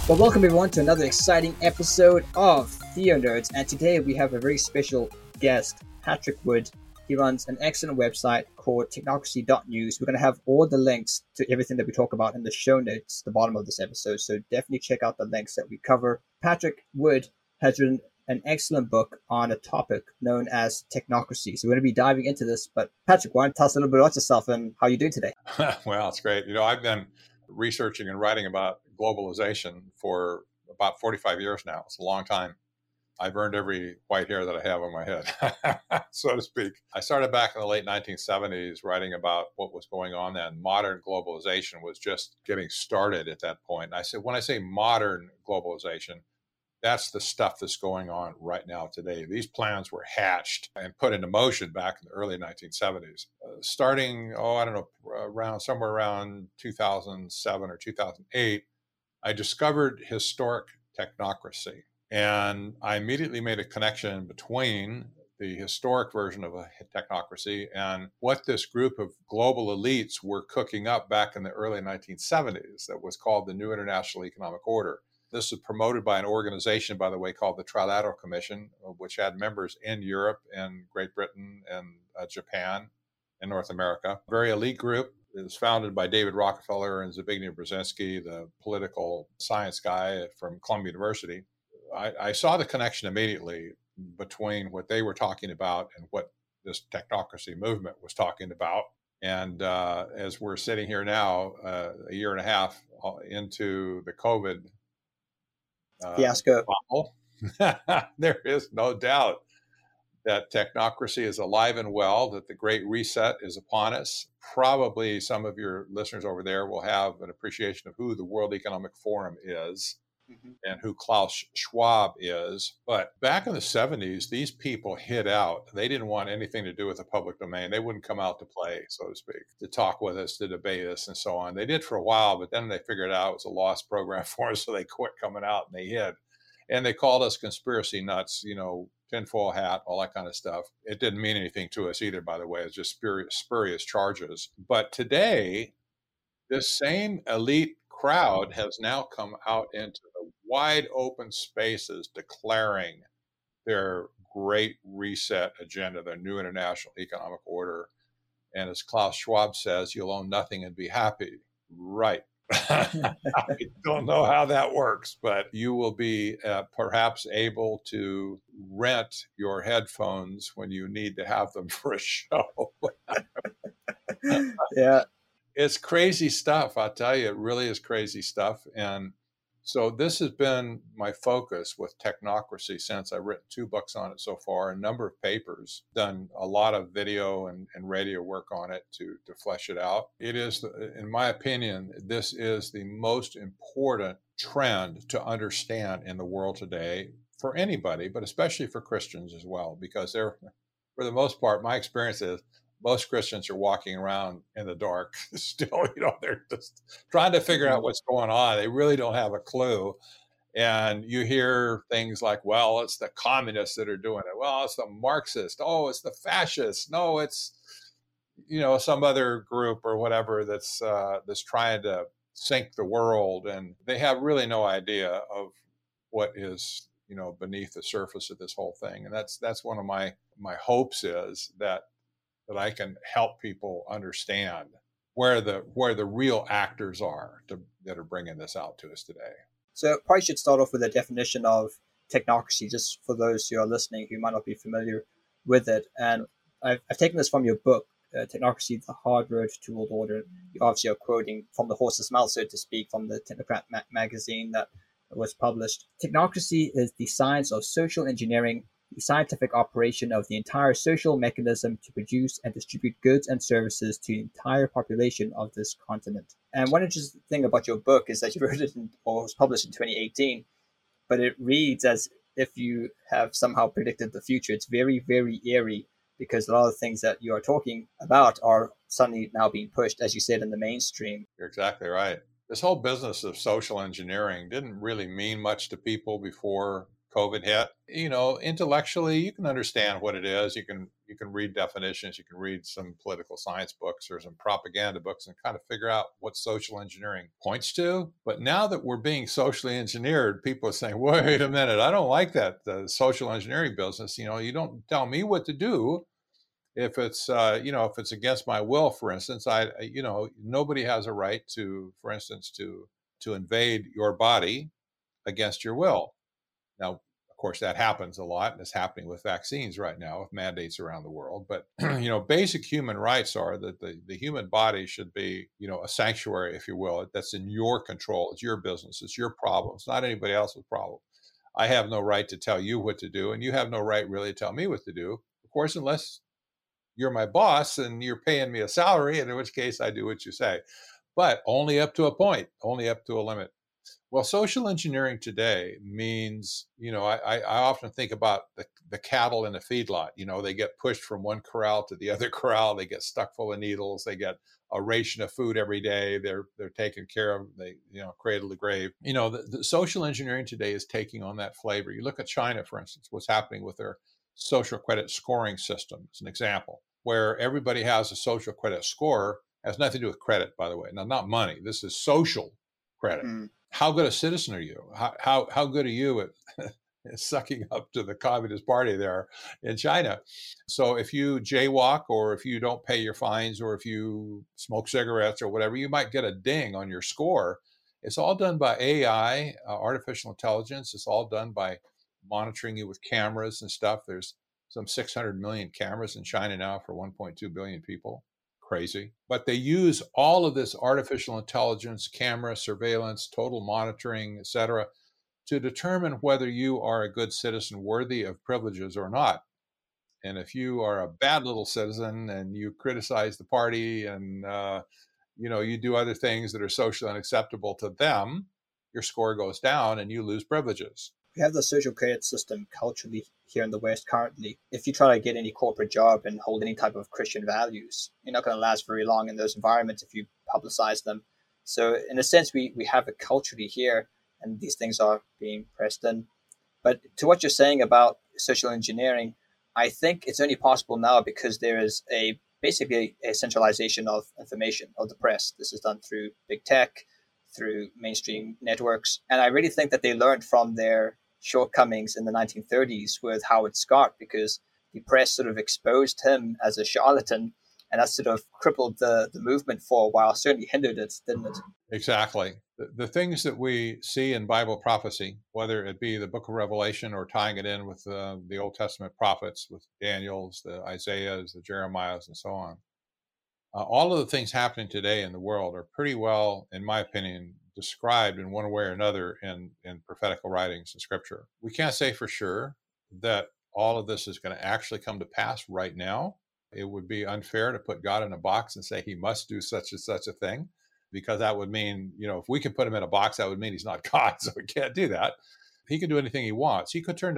Well, welcome everyone to another exciting episode of Theo Nerds, and today we have a very special guest, Patrick Wood. He runs an excellent website called technocracy.news. We're going to have all the links to everything that we talk about in the show notes at the bottom of this episode, so definitely check out the links that we cover. Patrick Wood has written an excellent book on a topic known as technocracy. So we're going to be diving into this, but Patrick, why don't you tell us a little bit about yourself and how you're doing today? Well, it's great. I've been researching and writing about globalization for about 45 years now. It's a long time. I've earned every white hair that I have on my head, so to speak. I started back in the late 1970s writing about what was going on then. Modern globalization was just getting started at that point. And when I say modern globalization, that's the stuff that's going on right now today. These plans were hatched and put into motion back in the early 1970s. Starting, somewhere around 2007 or 2008, I discovered historic technocracy. And I immediately made a connection between the historic version of a technocracy and what this group of global elites were cooking up back in the early 1970s that was called the New International Economic Order. This was promoted by an organization, by the way, called the Trilateral Commission, which had members in Europe and Great Britain and Japan and North America. A very elite group. It was founded by David Rockefeller and Zbigniew Brzezinski, the political science guy from Columbia University. I saw the connection immediately between what they were talking about and what this technocracy movement was talking about. And as we're sitting here now, a year and a half into the COVID fiasco, there is no doubt that technocracy is alive and well, that the Great Reset is upon us. Probably some of your listeners over there will have an appreciation of who the World Economic Forum is and who Klaus Schwab is. But back in the 70s, these people hid out. They didn't want anything to do with the public domain. They wouldn't come out to play, so to speak, to talk with us, to debate us, and so on. They did for a while, but then they figured out it was a lost program for us, so they quit coming out and they hid. And they called us conspiracy nuts, tinfoil hat, all that kind of stuff. It didn't mean anything to us either, by the way. It's just spurious charges. But today, this same elite crowd has now come out into the wide open spaces declaring their Great Reset agenda, their new international economic order. And as Klaus Schwab says, you'll own nothing and be happy. Right. I don't know how that works, but you will be perhaps able to rent your headphones when you need to have them for a show. Yeah. It's crazy stuff. I'll tell you, it really is crazy stuff. And so this has been my focus with technocracy since I've written 2 books on it so far, a number of papers, done a lot of video and radio work on it to flesh it out. It is, in my opinion, this is the most important trend to understand in the world today for anybody, but especially for Christians as well, because they're, for the most part, my experience is, most Christians are walking around in the dark still, they're just trying to figure out what's going on. They really don't have a clue. And you hear things like, well, it's the communists that are doing it. Well, it's the Marxists. Oh, it's the fascists. No, it's, some other group or whatever that's trying to sink the world. And they have really no idea of what is, beneath the surface of this whole thing. And that's one of my hopes is that I can help people understand where the real actors are that are bringing this out to us today. So probably should start off with a definition of technocracy, just for those who are listening who might not be familiar with it. And I've taken this from your book, Technocracy, The Hard Road to World Order. You obviously are quoting from the horse's mouth, so to speak, from the Technocrat magazine that was published. Technocracy is the science of social engineering, the scientific operation of the entire social mechanism to produce and distribute goods and services to the entire population of this continent. And one interesting thing about your book is that you wrote it or was published in 2018, but it reads as if you have somehow predicted the future. It's very, very eerie because a lot of the things that you are talking about are suddenly now being pushed, as you said, in the mainstream. You're exactly right. This whole business of social engineering didn't really mean much to people before COVID hit, intellectually you can understand what it is. You can read definitions, you can read some political science books or some propaganda books and kind of figure out what social engineering points to. But now that we're being socially engineered, people are saying, wait a minute, I don't like that, the social engineering business. You don't tell me what to do. If it's if it's against my will, for instance, nobody has a right to, for instance, to invade your body against your will. Now, of course, that happens a lot, and it's happening with vaccines right now, with mandates around the world. But basic human rights are that the human body should be a sanctuary, if you will. That's in your control. It's your business. It's your problem. It's not anybody else's problem. I have no right to tell you what to do, and you have no right really to tell me what to do. Of course, unless you're my boss and you're paying me a salary, and in which case I do what you say. But only up to a point, only up to a limit. Well, social engineering today means, I often think about the cattle in a feedlot. They get pushed from one corral to the other corral. They get stuck full of needles. They get a ration of food every day. They're taken care of. They, cradle to grave. The social engineering today is taking on that flavor. You look at China, for instance, what's happening with their social credit scoring system as an example, where everybody has a social credit score. Has nothing to do with credit, by the way. Now, not money. This is social credit. How good a citizen are you? How good are you at sucking up to the Communist Party there in China? So if you jaywalk, or if you don't pay your fines, or if you smoke cigarettes or whatever, you might get a ding on your score. It's all done by AI, artificial intelligence. It's all done by monitoring you with cameras and stuff. There's some 600 million cameras in China now for 1.2 billion people. Crazy. But they use all of this artificial intelligence, camera surveillance, total monitoring, etc., to determine whether you are a good citizen worthy of privileges or not. And if you are a bad little citizen and you criticize the party and you do other things that are socially unacceptable to them, your score goes down and you lose privileges. We have the social credit system culturally here in the West currently. If you try to get any corporate job and hold any type of Christian values, you're not going to last very long in those environments if you publicize them. So in a sense, we have it culturally here, and these things are being pressed in. But to what you're saying about social engineering, I think it's only possible now because there is basically a centralization of information, of the press. This is done through big tech, through mainstream networks. And I really think that they learned from their shortcomings in the 1930s with Howard Scott, because the press sort of exposed him as a charlatan, and that sort of crippled the movement for a while, certainly hindered it, didn't it? Exactly. The things that we see in Bible prophecy, whether it be the book of Revelation or tying it in with the Old Testament prophets, with Daniel's, the Isaiahs, the Jeremiahs, and so on, all of the things happening today in the world are pretty well, in my opinion, described in one way or another in prophetical writings in Scripture. We can't say for sure that all of this is going to actually come to pass right now. It would be unfair to put God in a box and say he must do such and such a thing, because that would mean, if we can put him in a box, that would mean he's not God. So we can't do that. He can do anything he wants. He could turn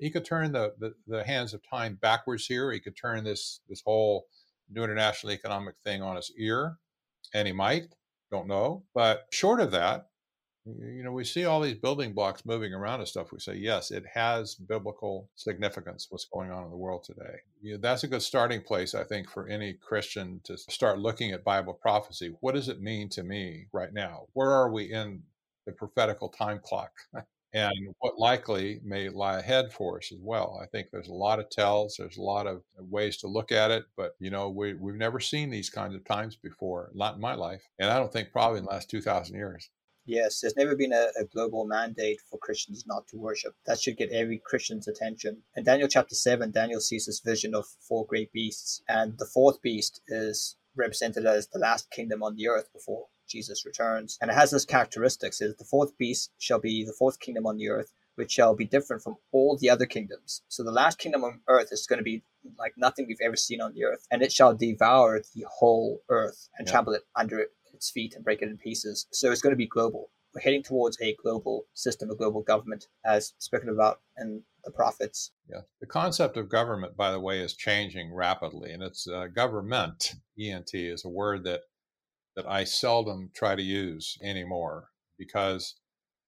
the hands of time backwards here. He could turn this whole new international economic thing on its ear, and he might, don't know. But short of that, we see all these building blocks moving around and stuff. We say, yes, it has biblical significance, what's going on in the world today. That's a good starting place, I think, for any Christian to start looking at Bible prophecy. What does it mean to me right now? Where are we in the prophetical time clock? And what likely may lie ahead for us as well. I think there's a lot of tells. There's a lot of ways to look at it. But, we've never seen these kinds of times before, not in my life. And I don't think probably in the last 2,000 years. Yes, there's never been a global mandate for Christians not to worship. That should get every Christian's attention. In Daniel chapter 7, Daniel sees this vision of 4 great beasts. And the 4th beast is represented as the last kingdom on the earth before Jesus returns. And it has this characteristics: is the 4th beast shall be the 4th kingdom on the earth, which shall be different from all the other kingdoms. So the last kingdom on earth is going to be like nothing we've ever seen on the earth. And it shall devour the whole earth and trample it under its feet and break it in pieces. So it's going to be global. We're heading towards a global system, a global government, as spoken about in the prophets. Yeah. The concept of government, by the way, is changing rapidly. And it's government, E-N-T, is a word that I seldom try to use anymore, because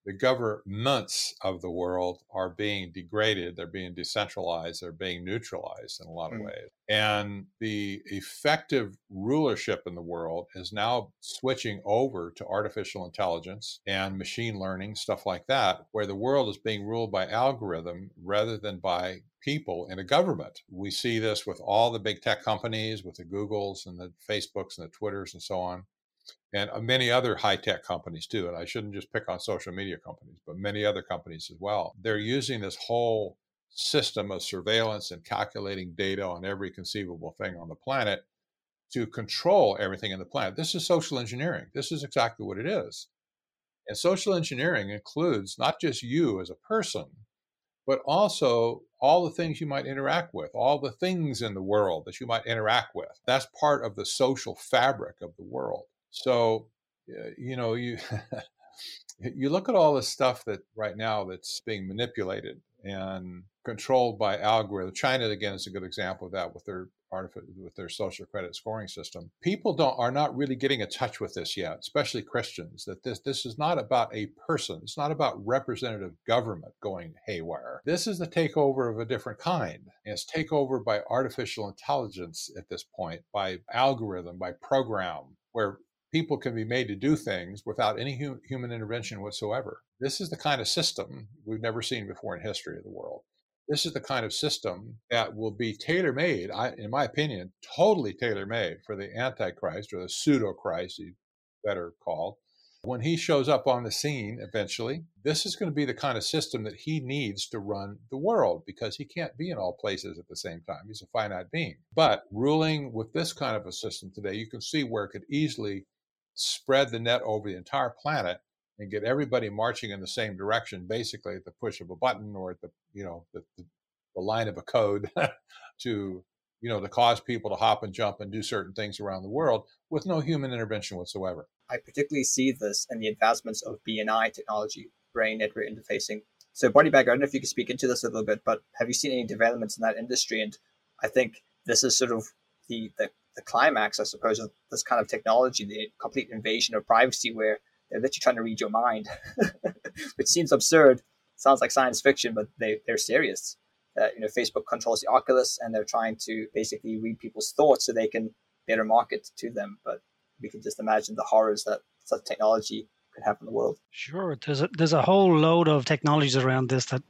the governments of the world are being degraded, they're being decentralized, they're being neutralized in a lot of ways. And the effective rulership in the world is now switching over to artificial intelligence and machine learning, stuff like that, where the world is being ruled by algorithm rather than by people in a government. We see this with all the big tech companies, with the Googles and the Facebooks and the Twitters and so on, and many other high-tech companies too. And I shouldn't just pick on social media companies, but many other companies as well. They're using this whole system of surveillance and calculating data on every conceivable thing on the planet to control everything in the planet. This is social engineering. This is exactly what it is. And social engineering includes not just you as a person, but also all the things you might interact with, all the things in the world that you might interact with. That's part of the social fabric of the world. So, you you look at all this stuff that right now that's being manipulated and controlled by algorithms. China, again, is a good example of that with their social credit scoring system. People are not really getting in touch with this yet, especially Christians, that this is not about a person. It's not about representative government going haywire. This is the takeover of a different kind. And it's takeover by artificial intelligence at this point, by algorithm, by program, where people can be made to do things without any human intervention whatsoever. This is the kind of system we've never seen before in history of the world. This is the kind of system that will be tailor-made, in my opinion, totally tailor-made for the Antichrist, or the pseudo-Christ, he's better called. When he shows up on the scene eventually, this is going to be the kind of system that he needs to run the world, because he can't be in all places at the same time. He's a finite being. But ruling with this kind of a system today, you can see where it could easily spread the net over the entire planet and get everybody marching in the same direction, basically at the push of a button or at the line of a code to cause people to hop and jump and do certain things around the world with no human intervention whatsoever. I particularly see this in the advancements of BNI technology, brain network interfacing. So, Bodybag, I don't know if you could speak into this a little bit, but have you seen any developments in that industry? And I think this is sort of the climax, I suppose, of this kind of technology, the complete invasion of privacy, where they're literally trying to read your mind, which seems absurd. Sounds like science fiction, but they're serious. Facebook controls the Oculus, and they're trying to basically read people's thoughts so they can better market to them. But we can just imagine the horrors that such technology could have in the world. Sure, there's a whole load of technologies around this that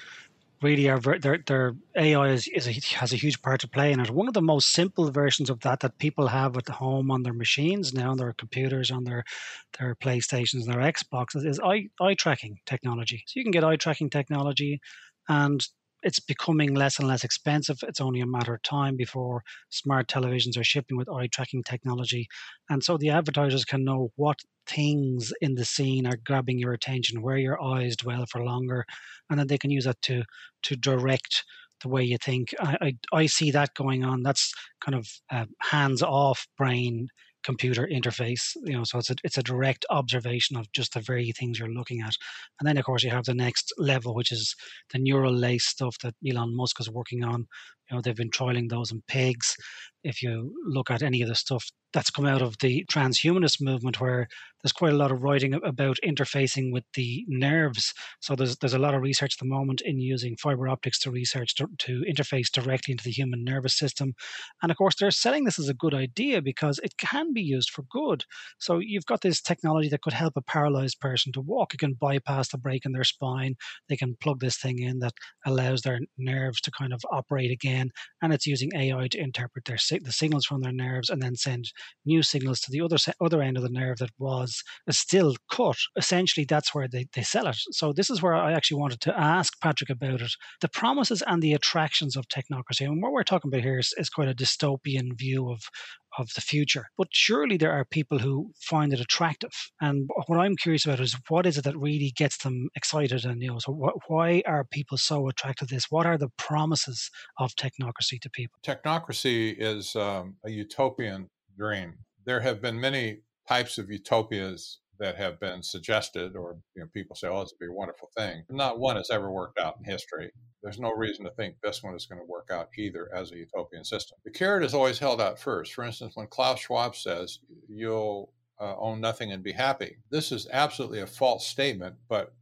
really are their AI has a huge part to play in it. One of the most simple versions of that people have at home on their machines now, on their computers, on their PlayStations, and their Xboxes, is eye tracking technology. So you can get eye tracking technology, and it's becoming less and less expensive. It's only a matter of time before smart televisions are shipping with eye tracking technology. And so the advertisers can know what things in the scene are grabbing your attention, where your eyes dwell for longer, and then they can use that to direct the way you think. I see that going on. That's kind of hands-off brain computer interface, so it's a direct observation of just the very things you're looking at. And then of course you have the next level, which is the neural lace stuff that Elon Musk is working on. They've been trialing those in pigs. If you look at any of the stuff that's come out of the transhumanist movement, where there's quite a lot of writing about interfacing with the nerves. So there's a lot of research at the moment in using fiber optics to interface directly into the human nervous system. And of course, they're selling this as a good idea because it can be used for good. So you've got this technology that could help a paralyzed person to walk. It can bypass the break in their spine. They can plug this thing in that allows their nerves to kind of operate again. And it's using AI to interpret the signals from their nerves and then send new signals to the other end of the nerve that was still cut. Essentially, that's where they sell it. So this is where I actually wanted to ask Patrick about it. The promises and the attractions of technocracy. And what we're talking about here is quite a dystopian view of the future. But surely there are people who find it attractive. And what I'm curious about is, what is it that really gets them excited? And so why are people so attracted to this? What are the promises of technocracy to people? Technocracy is a utopian dream. There have been many types of utopias that have been suggested, or people say, oh, this would be a wonderful thing. Not one has ever worked out in history. There's no reason to think this one is going to work out either as a utopian system. The carrot is always held out first. For instance, when Klaus Schwab says you'll own nothing and be happy, this is absolutely a false statement, but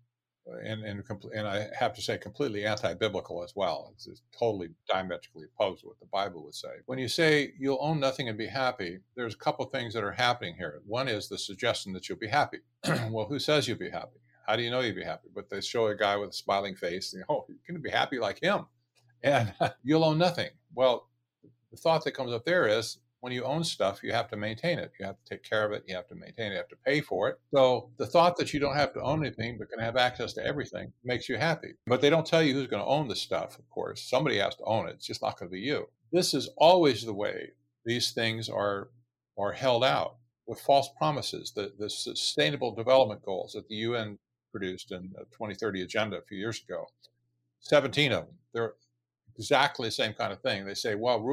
and I have to say completely anti-biblical as well. It's totally diametrically opposed to what the Bible would say. When you say you'll own nothing and be happy, there's a couple of things that are happening here. One is the suggestion that you'll be happy. Well, who says you'll be happy? How do you know you'll be happy? But they show a guy with a smiling face, and, oh, you're going to be happy like him, and you'll own nothing. Well, the thought that comes up there is, when you own stuff, you have to maintain it. You have to take care of it. You have to maintain it. You have to pay for it. So the thought that you don't have to own anything but can have access to everything makes you happy. But they don't tell you who's going to own the stuff, of course. Somebody has to own it. It's just not going to be you. This is always the way these things are held out, with false promises. The Sustainable Development Goals that the UN produced in the 2030 Agenda a few years ago, 17 of them. They're exactly the same kind of thing. They say, well,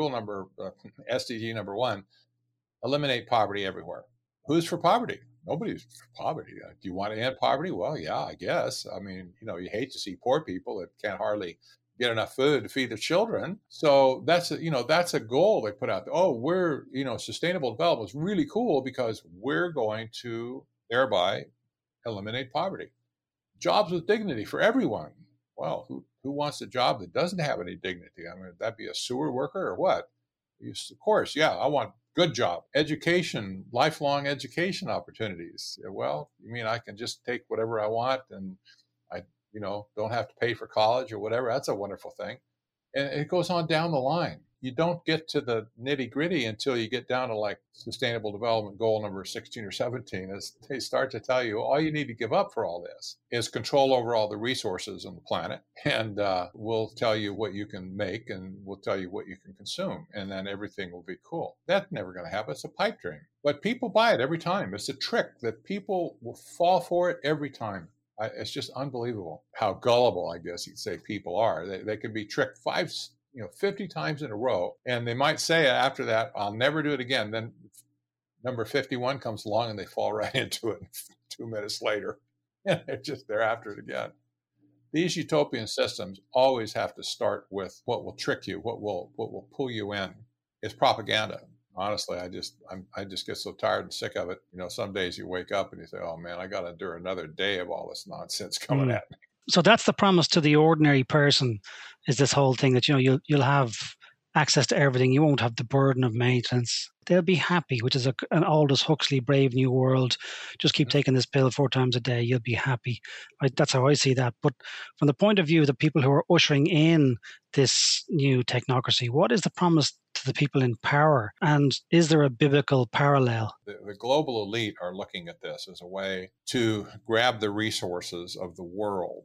SDG number 1, eliminate poverty everywhere. Who's for poverty? Nobody's for poverty. Do you want to end poverty? Well, yeah, I guess. I mean, you hate to see poor people that can't hardly get enough food to feed their children. So that's a goal they put out there. Oh, we're, sustainable development is really cool because we're going to thereby eliminate poverty. Jobs with dignity for everyone. Well, who wants a job that doesn't have any dignity? I mean, would that be a sewer worker or what? Of course, yeah, I want good job. Education, lifelong education opportunities. Well, you mean I can just take whatever I want and I, don't have to pay for college or whatever? That's a wonderful thing. And it goes on down the line. You don't get to the nitty gritty until you get down to like Sustainable Development Goal number 16 or 17, as they start to tell you all you need to give up for all this is control over all the resources on the planet. And we'll tell you what you can make and we'll tell you what you can consume. And then everything will be cool. That's never going to happen. It's a pipe dream. But people buy it every time. It's a trick that people will fall for it every time. It's just unbelievable how gullible, I guess you'd say, people are. They can be tricked 50 times in a row, and they might say after that, I'll never do it again. Then number 51 comes along and they fall right into it 2 minutes later. And they're after it again. These utopian systems always have to start with what will trick you, what will pull you in. It's propaganda. Honestly, I just get so tired and sick of it. Some days you wake up and you say, oh man, I got to endure another day of all this nonsense coming at me. So that's the promise to the ordinary person, is this whole thing that, you'll have access to everything. You won't have the burden of maintenance. They'll be happy, which is an Aldous Huxley Brave New World. Just keep taking this pill 4 times a day. You'll be happy. That's how I see that. But from the point of view of the people who are ushering in this new technocracy, what is the promise to the people in power? And is there a biblical parallel? The global elite are looking at this as a way to grab the resources of the world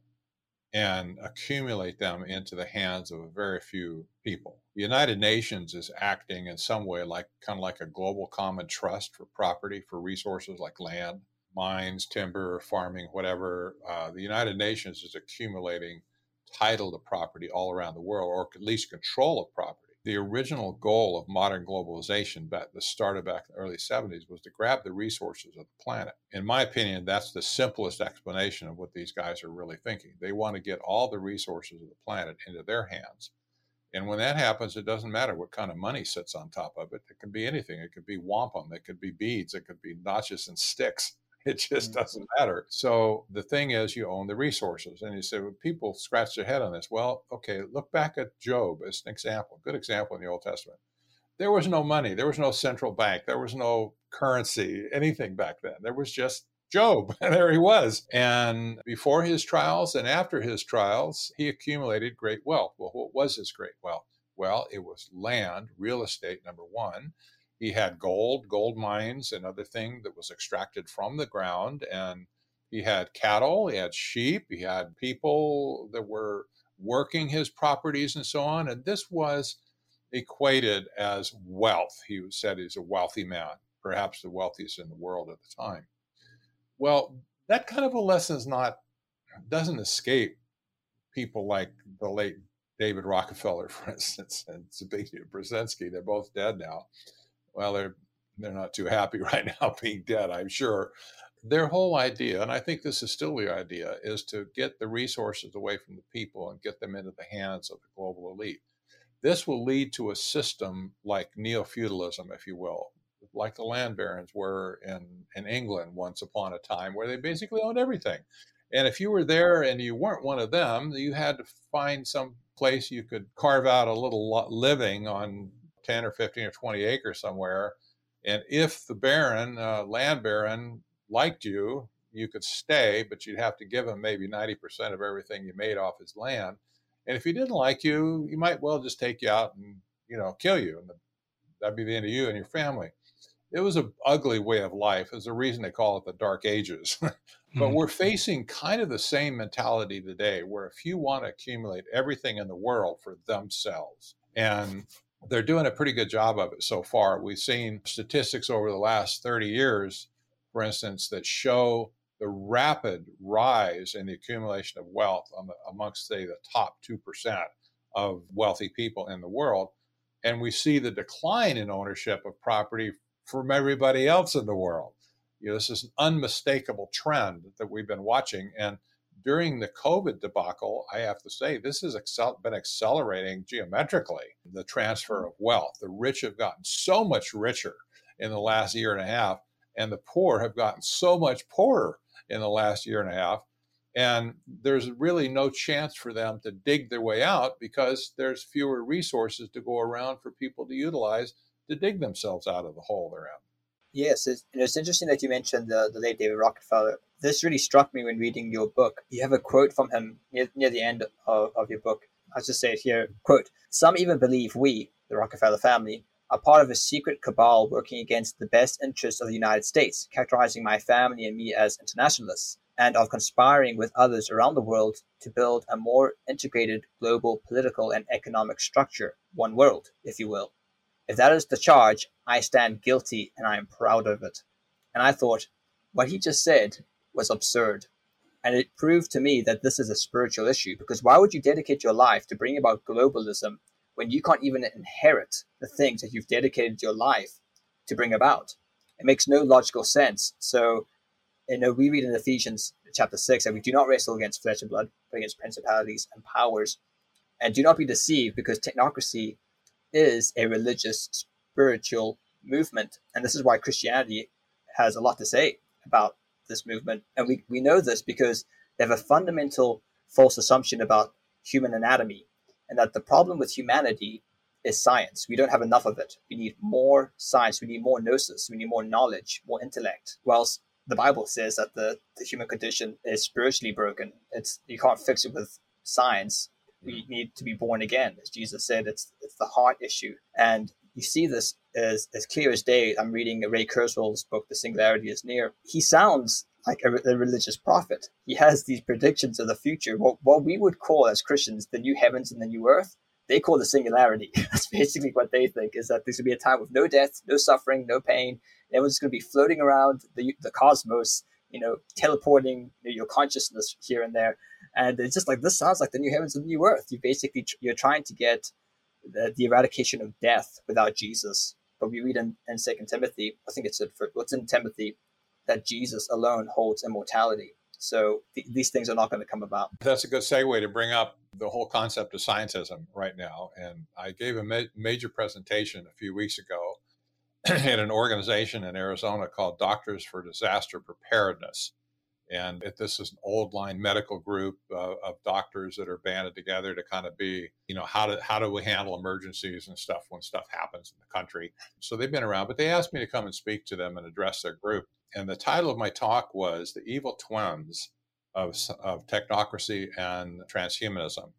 and accumulate them into the hands of a very few people. The United Nations is acting in some way like a global common trust for property, for resources like land, mines, timber, farming, whatever. The United Nations is accumulating title to property all around the world, or at least control of property. The original goal of modern globalization that started back in the early 70s was to grab the resources of the planet. In my opinion, that's the simplest explanation of what these guys are really thinking. They want to get all the resources of the planet into their hands. And when that happens, it doesn't matter what kind of money sits on top of it. It can be anything. It could be wampum. It could be beads. It could be notches and sticks. It just doesn't matter. So the thing is, you own the resources. And you say, well, people scratch their head on this. Well, okay, look back at Job as an example, good example in the Old Testament. There was no money. There was no central bank. There was no currency, anything back then. There was just Job, and there he was. And before his trials and after his trials, he accumulated great wealth. Well, what was his great wealth? Well, it was land, real estate, number one. He had gold mines and other things that was extracted from the ground. And he had cattle, he had sheep, he had people that were working his properties and so on. And this was equated as wealth. He said he's a wealthy man, perhaps the wealthiest in the world at the time. Well, that kind of a lesson doesn't escape people like the late David Rockefeller, for instance, and Zbigniew Brzezinski. They're both dead now. Well, they're not too happy right now being dead, I'm sure. Their whole idea, and I think this is still the idea, is to get the resources away from the people and get them into the hands of the global elite. This will lead to a system like neo-feudalism, if you will, like the land barons were in England once upon a time, where they basically owned everything. And if you were there and you weren't one of them, you had to find some place you could carve out a little living on 10 or 15 or 20 acres somewhere. And if the baron, land baron, liked you, you could stay, but you'd have to give him maybe 90% of everything you made off his land. And if he didn't like you, he might well just take you out and, kill you. And that'd be the end of you and your family. It was an ugly way of life. There's a reason they call it the Dark Ages. But we're facing kind of the same mentality today, where a few want to accumulate everything in the world for themselves. And they're doing a pretty good job of it so far. We've seen statistics over the last 30 years, for instance, that show the rapid rise in the accumulation of wealth amongst, say, the top 2% of wealthy people in the world. And we see the decline in ownership of property from everybody else in the world. This is an unmistakable trend that we've been watching. And during the COVID debacle, I have to say, this has been accelerating geometrically, the transfer of wealth. The rich have gotten so much richer in the last year and a half, and the poor have gotten so much poorer in the last year and a half. And there's really no chance for them to dig their way out because there's fewer resources to go around for people to utilize to dig themselves out of the hole they're in. Yes, it's interesting that you mentioned the late David Rockefeller. This really struck me when reading your book. You have a quote from him near the end of your book. I'll just say it here, quote, "Some even believe we, the Rockefeller family, are part of a secret cabal working against the best interests of the United States, characterizing my family and me as internationalists, and of conspiring with others around the world to build a more integrated global political and economic structure, one world, if you will. If that is the charge, I stand guilty and I am proud of it." And I thought, what he just said was absurd. And it proved to me that this is a spiritual issue, because why would you dedicate your life to bring about globalism when you can't even inherit the things that you've dedicated your life to bring about? It makes no logical sense. So, we read in Ephesians chapter 6 that we do not wrestle against flesh and blood, but against principalities and powers. And do not be deceived, because technocracy is a religious, spiritual movement. And this is why Christianity has a lot to say about this movement. And we know this because they have a fundamental false assumption about human anatomy, and that the problem with humanity is science. We don't have enough of it. We need more science. We need more gnosis. We need more knowledge, more intellect. Whilst the Bible says that the human condition is spiritually broken. You can't fix it with science. We need to be born again. As Jesus said, it's the heart issue. And you see this as clear as day. I'm reading Ray Kurzweil's book, The Singularity is Near. He sounds like a religious prophet. He has these predictions of the future. What we would call as Christians the new heavens and the new earth, they call the singularity. That's basically what they think, is that there's going to be a time with no death, no suffering, no pain. Everyone's going to be floating around the cosmos, teleporting your consciousness here and there. And it's just like, this sounds like the new heavens and the new earth. You're trying to get the eradication of death without Jesus. But we read in 2 Timothy, I think it's in Timothy, that Jesus alone holds immortality. So these things are not going to come about. That's a good segue to bring up the whole concept of scientism right now. And I gave a major presentation a few weeks ago at an organization in Arizona called Doctors for Disaster Preparedness. And this is an old line medical group of doctors that are banded together to kind of be, how do we handle emergencies and stuff when stuff happens in the country. So they've been around, but they asked me to come and speak to them and address their group. And the title of my talk was The Evil Twins of Technocracy and Transhumanism.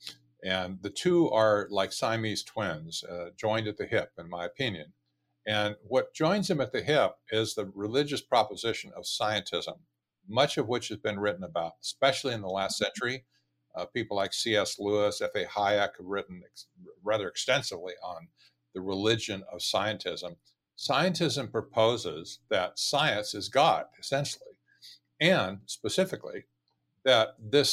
And the two are like Siamese twins, joined at the hip, in my opinion. And what joins them at the hip is the religious proposition of scientism, much of which has been written about, especially in the last century. People like C.S. Lewis, F.A. Hayek have written rather extensively on the religion of scientism. Scientism proposes that science is God, essentially, and specifically that this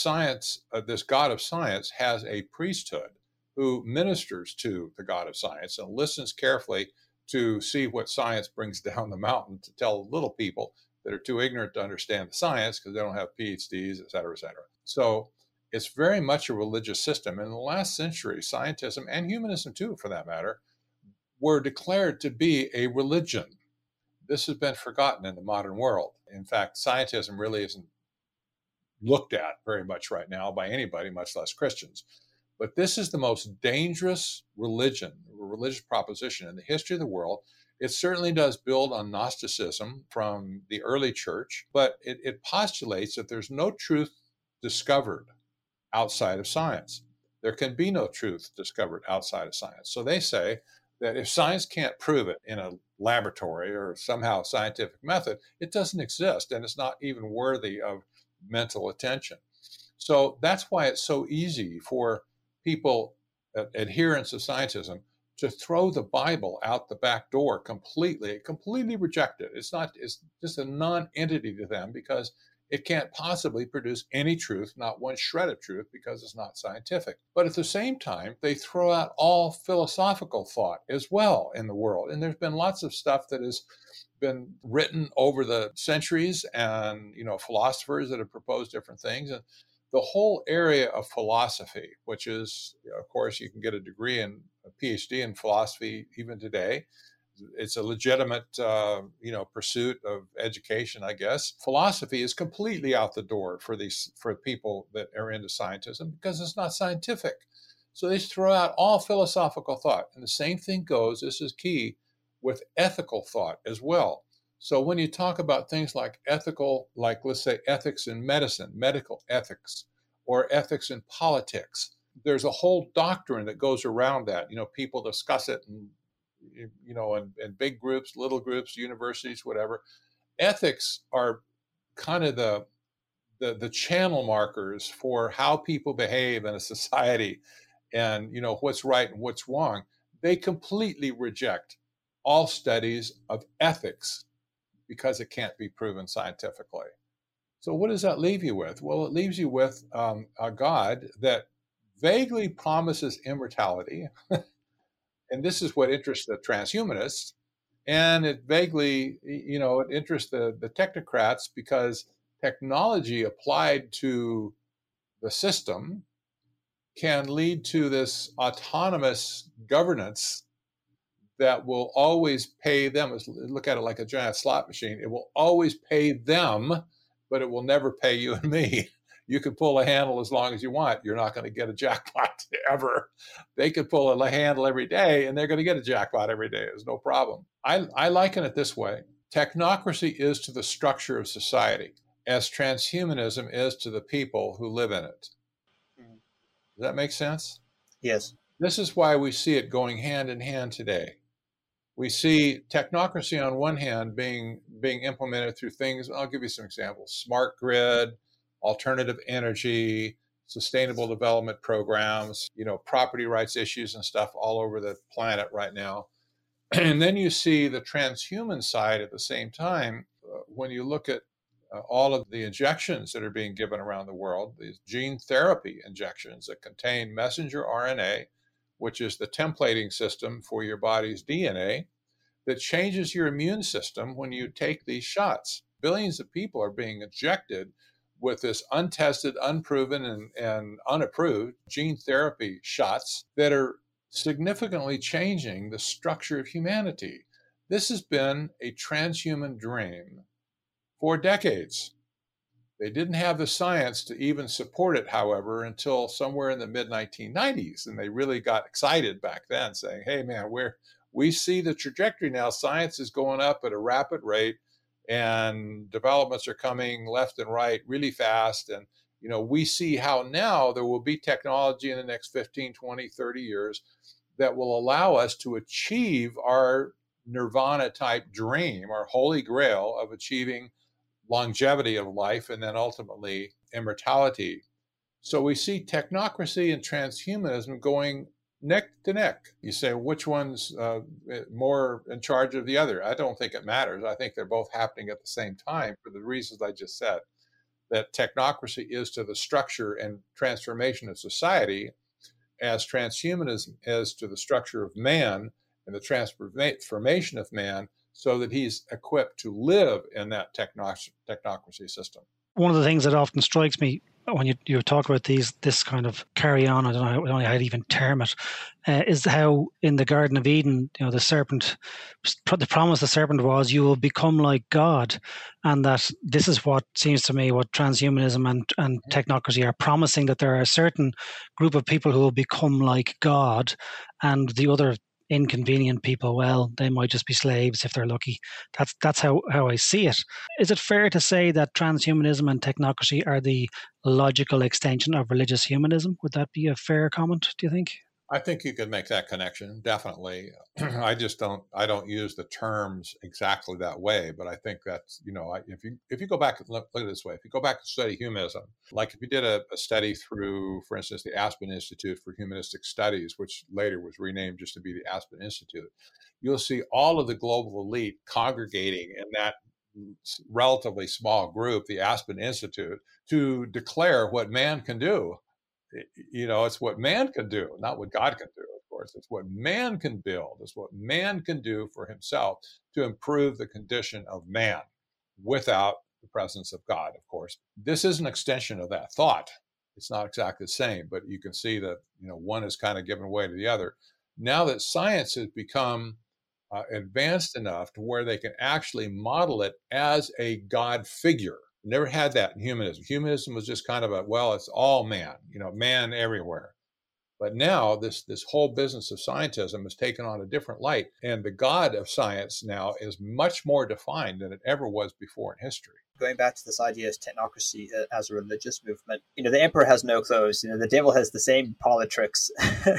God of science has a priesthood who ministers to the God of science and listens carefully to see what science brings down the mountain to tell little people that are too ignorant to understand the science because they don't have PhDs, et cetera, et cetera. So it's very much a religious system. In the last century, scientism and humanism too, for that matter, were declared to be a religion. This has been forgotten in the modern world. In fact, scientism really isn't looked at very much right now by anybody, much less Christians. But this is the most dangerous religious proposition in the history of the world. It certainly does build on Gnosticism from the early church, but it postulates that there's no truth discovered outside of science. There can be no truth discovered outside of science. So they say that if science can't prove it in a laboratory or somehow scientific method, it doesn't exist, and it's not even worthy of mental attention. So that's why it's so easy for people, adherents of scientism, to throw the Bible out the back door completely reject it. It's just a non-entity to them because it can't possibly produce any truth, not one shred of truth, because it's not scientific. But at the same time, they throw out all philosophical thought as well in the world. And there's been lots of stuff that has been written over the centuries, and philosophers that have proposed different things. And the whole area of philosophy, which is, of course, you can get a degree in a PhD in philosophy even today. It's a legitimate, pursuit of education, I guess. Philosophy is completely out the door for people that are into scientism because it's not scientific. So they throw out all philosophical thought. And the same thing goes, this is key, with ethical thought as well. So when you talk about things like ethical, like let's say ethics in medicine, medical ethics, or ethics in politics, there's a whole doctrine that goes around that. People discuss it in big groups, little groups, universities, whatever. Ethics are kind of the channel markers for how people behave in a society, and what's right and what's wrong. They completely reject all studies of ethics because it can't be proven scientifically. So what does that leave you with? Well, it leaves you with a God that vaguely promises immortality. And this is what interests the transhumanists. And it vaguely, it interests the technocrats because technology applied to the system can lead to this autonomous governance that will always pay them. Look at it like a giant slot machine. It will always pay them, but it will never pay you and me. You can pull a handle as long as you want. You're not going to get a jackpot ever. They could pull a handle every day, and they're going to get a jackpot every day. There's no problem. I liken it this way. Technocracy is to the structure of society as transhumanism is to the people who live in it. Does that make sense? Yes. This is why we see it going hand in hand today. We see technocracy on one hand being implemented through things. I'll give you some examples: smart grid, alternative energy, sustainable development programs, property rights issues and stuff all over the planet right now. And then you see the transhuman side at the same time. When you look at all of the injections that are being given around the world, these gene therapy injections that contain messenger RNA, which is the templating system for your body's DNA, that changes your immune system when you take these shots. Billions of people are being injected with this untested, unproven, and unapproved gene therapy shots that are significantly changing the structure of humanity. This has been a transhuman dream for decades. They didn't have the science to even support it, however, until somewhere in the mid-1990s. And they really got excited back then, saying, hey, man, we see the trajectory now. Science is going up at a rapid rate, and developments are coming left and right really fast. And, we see how now there will be technology in the next 15, 20, 30 years that will allow us to achieve our nirvana-type dream, our holy grail of achieving longevity of life and then ultimately immortality. So we see technocracy and transhumanism going neck to neck. You say, which one's more in charge of the other? I don't think it matters. I think they're both happening at the same time for the reasons I just said, that technocracy is to the structure and transformation of society as transhumanism is to the structure of man and the transformation of man, so that he's equipped to live in that technocracy system. One of the things that often strikes me when you talk about this kind of carry on, I don't know how to even term it, is how in the Garden of Eden, the serpent, the promise the serpent was, you will become like God, and that this is what seems to me what transhumanism and technocracy are promising, that there are a certain group of people who will become like God, and the other inconvenient people, well, they might just be slaves if they're lucky. That's how I see it. Is it fair to say that transhumanism and technocracy are the logical extension of religious humanism? Would that be a fair comment, do you think? I think you could make that connection, definitely. I don't use the terms exactly that way, but I think that's, if you go back, look at it this way, if you go back and study humanism, like if you did a study through, for instance, the Aspen Institute for Humanistic Studies, which later was renamed just to be the Aspen Institute, you'll see all of the global elite congregating in that relatively small group, the Aspen Institute, to declare what man can do. It's what man can do, not what God can do, of course. It's what man can build. It's what man can do for himself to improve the condition of man without the presence of God, of course. This is an extension of that thought. It's not exactly the same, but you can see that, one is kind of given way to the other. Now that science has become advanced enough to where they can actually model it as a God figure. Never had that in humanism. Humanism was just kind of it's all man, man everywhere. But now this whole business of scientism has taken on a different light. And the God of science now is much more defined than it ever was before in history. Going back to this idea of technocracy as a religious movement, the emperor has no clothes. The devil has the same politics,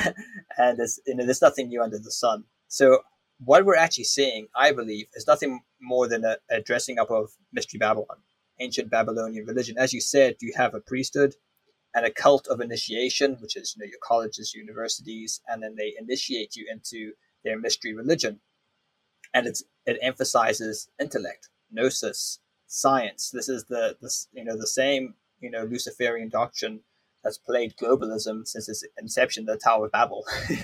and there's nothing new under the sun. So what we're actually seeing, I believe, is nothing more than a dressing up of Mystery Babylon, ancient Babylonian religion. As you said, you have a priesthood and a cult of initiation, which is your colleges, universities, and then they initiate you into their mystery religion. And it emphasizes intellect, gnosis, science. This is the same Luciferian doctrine that's plagued globalism since its inception, the Tower of Babel.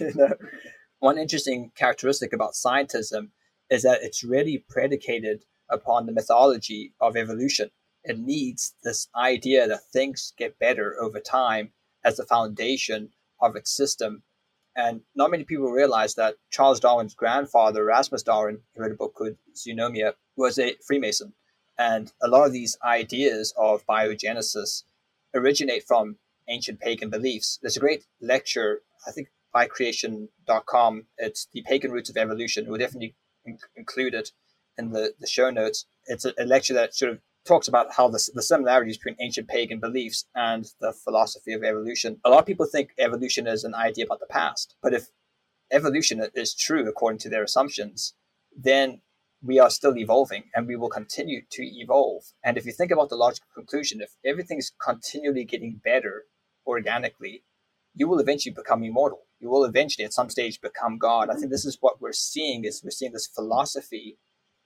One interesting characteristic about scientism is that it's really predicated upon the mythology of evolution. It needs this idea that things get better over time as the foundation of its system. And not many people realize that Charles Darwin's grandfather, Erasmus Darwin, who wrote a book called Zoonomia, was a Freemason. And a lot of these ideas of biogenesis originate from ancient pagan beliefs. There's a great lecture, I think, by creation.com. It's The Pagan Roots of Evolution. We'll definitely include it in the show notes. It's a lecture that sort of talks about how the similarities between ancient pagan beliefs and the philosophy of evolution. A lot of people think evolution is an idea about the past, but if evolution is true according to their assumptions, then we are still evolving and we will continue to evolve. And if you think about the logical conclusion, if everything's continually getting better organically, you will eventually become immortal. You will eventually at some stage become God. I think this is what we're seeing this philosophy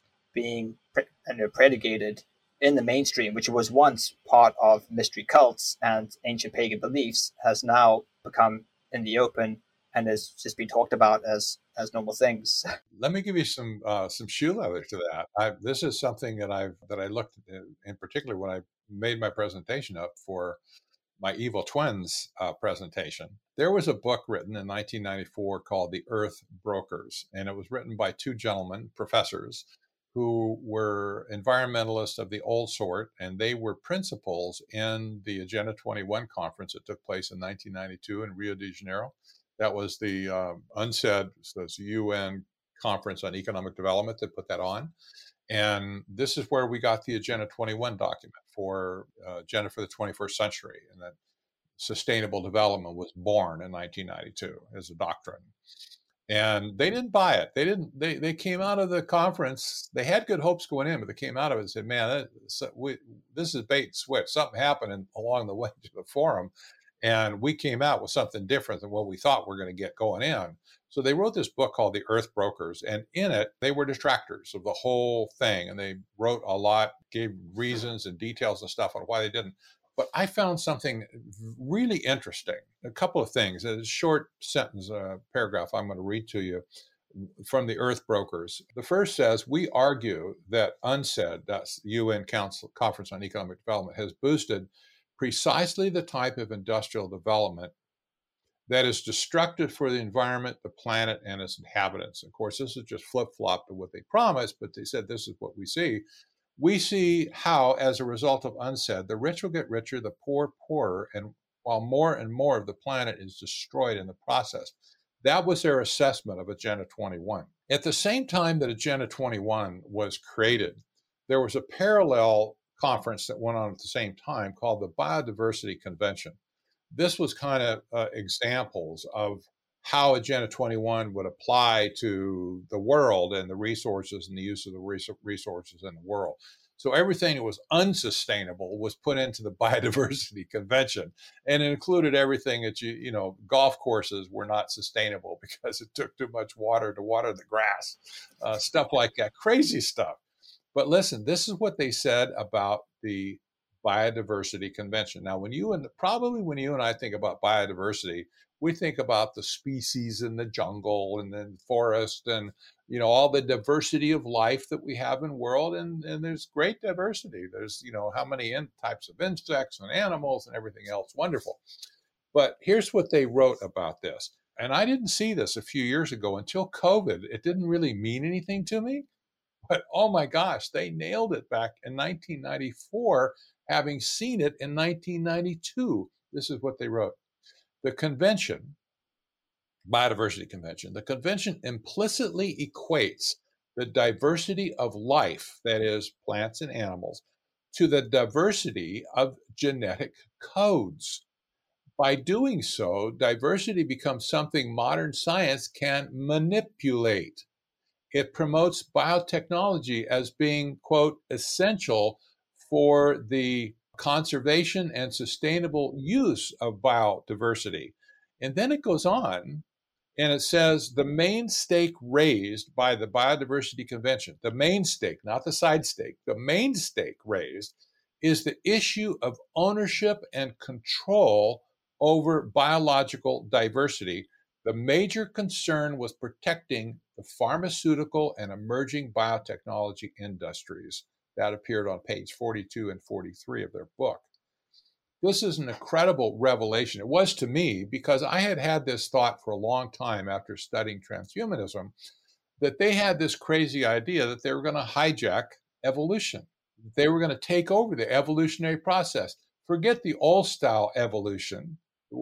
being predicated in the mainstream, which was once part of mystery cults and ancient pagan beliefs, has now become in the open and has just been talked about as normal things. Let me give you some shoe leather to that. This is something that I looked at in particular when I made my presentation up for my Evil Twins presentation. There was a book written in 1994 called The Earth Brokers, and it was written by two gentlemen, professors, who were environmentalists of the old sort, and they were principals in the Agenda 21 conference that took place in 1992 in Rio de Janeiro. That was the UNCED, so it's the UN Conference on Economic Development that put that on. And this is where we got the Agenda 21 document for Agenda for the 21st Century. And that sustainable development was born in 1992 as a doctrine. And they didn't buy it. They came out of the conference. They had good hopes going in, but they came out of it and said, man, this is bait and switch. Something happened along the way to the forum. And we came out with something different than what we thought we were going to get going in. So they wrote this book called The Earth Brokers. And in it, they were detractors of the whole thing. And they wrote a lot, gave reasons and details and stuff on why they didn't. But I found something really interesting. A couple of things. A short sentence, paragraph I'm going to read to you from the Earth Brokers. The first says, we argue that UNCED, that's the UN Conference on Economic Development, has boosted precisely the type of industrial development that is destructive for the environment, the planet, and its inhabitants. Of course, this is just flip-flop to what they promised, but they said this is what we see. We see how, as a result of UNCED, the rich will get richer, the poor poorer, and while more and more of the planet is destroyed in the process. That was their assessment of Agenda 21. At the same time that Agenda 21 was created, there was a parallel conference that went on at the same time called the Biodiversity Convention. This was kind of examples of how Agenda 21 would apply to the world and the resources and the use of the resources in the world. So everything that was unsustainable was put into the Biodiversity Convention, and it included everything that golf courses were not sustainable because it took too much water to water the grass, stuff like that, crazy stuff. But listen, this is what they said about the Biodiversity Convention. Now, when you and I think about biodiversity, we think about the species in the jungle and the forest and all the diversity of life that we have in the world, and there's great diversity. There's how many types of insects and animals and everything else. Wonderful. But here's what they wrote about this. And I didn't see this a few years ago until COVID. It didn't really mean anything to me. But oh my gosh, they nailed it back in 1994, having seen it in 1992. This is what they wrote. The convention, Biodiversity Convention, the convention implicitly equates the diversity of life, that is, plants and animals, to the diversity of genetic codes. By doing so, diversity becomes something modern science can manipulate. It promotes biotechnology as being, quote, essential for the conservation and sustainable use of biodiversity. And then it goes on and it says the main stake raised by the Biodiversity Convention, the main stake, not the side stake, the main stake raised is the issue of ownership and control over biological diversity. The major concern was protecting the pharmaceutical and emerging biotechnology industries. That appeared on page 42 and 43 of their book. This is an incredible revelation. It was to me because I had had this thought for a long time after studying transhumanism, that they had this crazy idea that they were going to hijack evolution. They were going to take over the evolutionary process. Forget the old style evolution,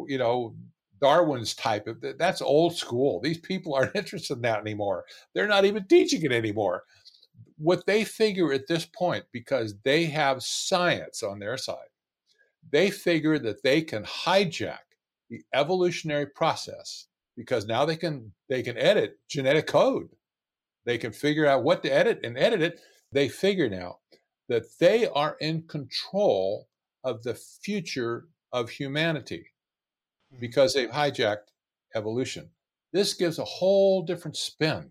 Darwin's type of, that's old school. These people aren't interested in that anymore. They're not even teaching it anymore. What they figure at this point, because they have science on their side, they figure that they can hijack the evolutionary process because now they can edit genetic code. They can figure out what to edit and edit it. They figure now that they are in control of the future of humanity because they've hijacked evolution. This gives a whole different spin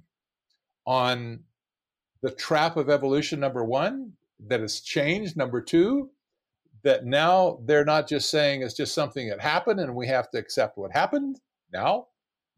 on the trap of evolution, number one, that has changed. Number two, that now they're not just saying it's just something that happened and we have to accept what happened. Now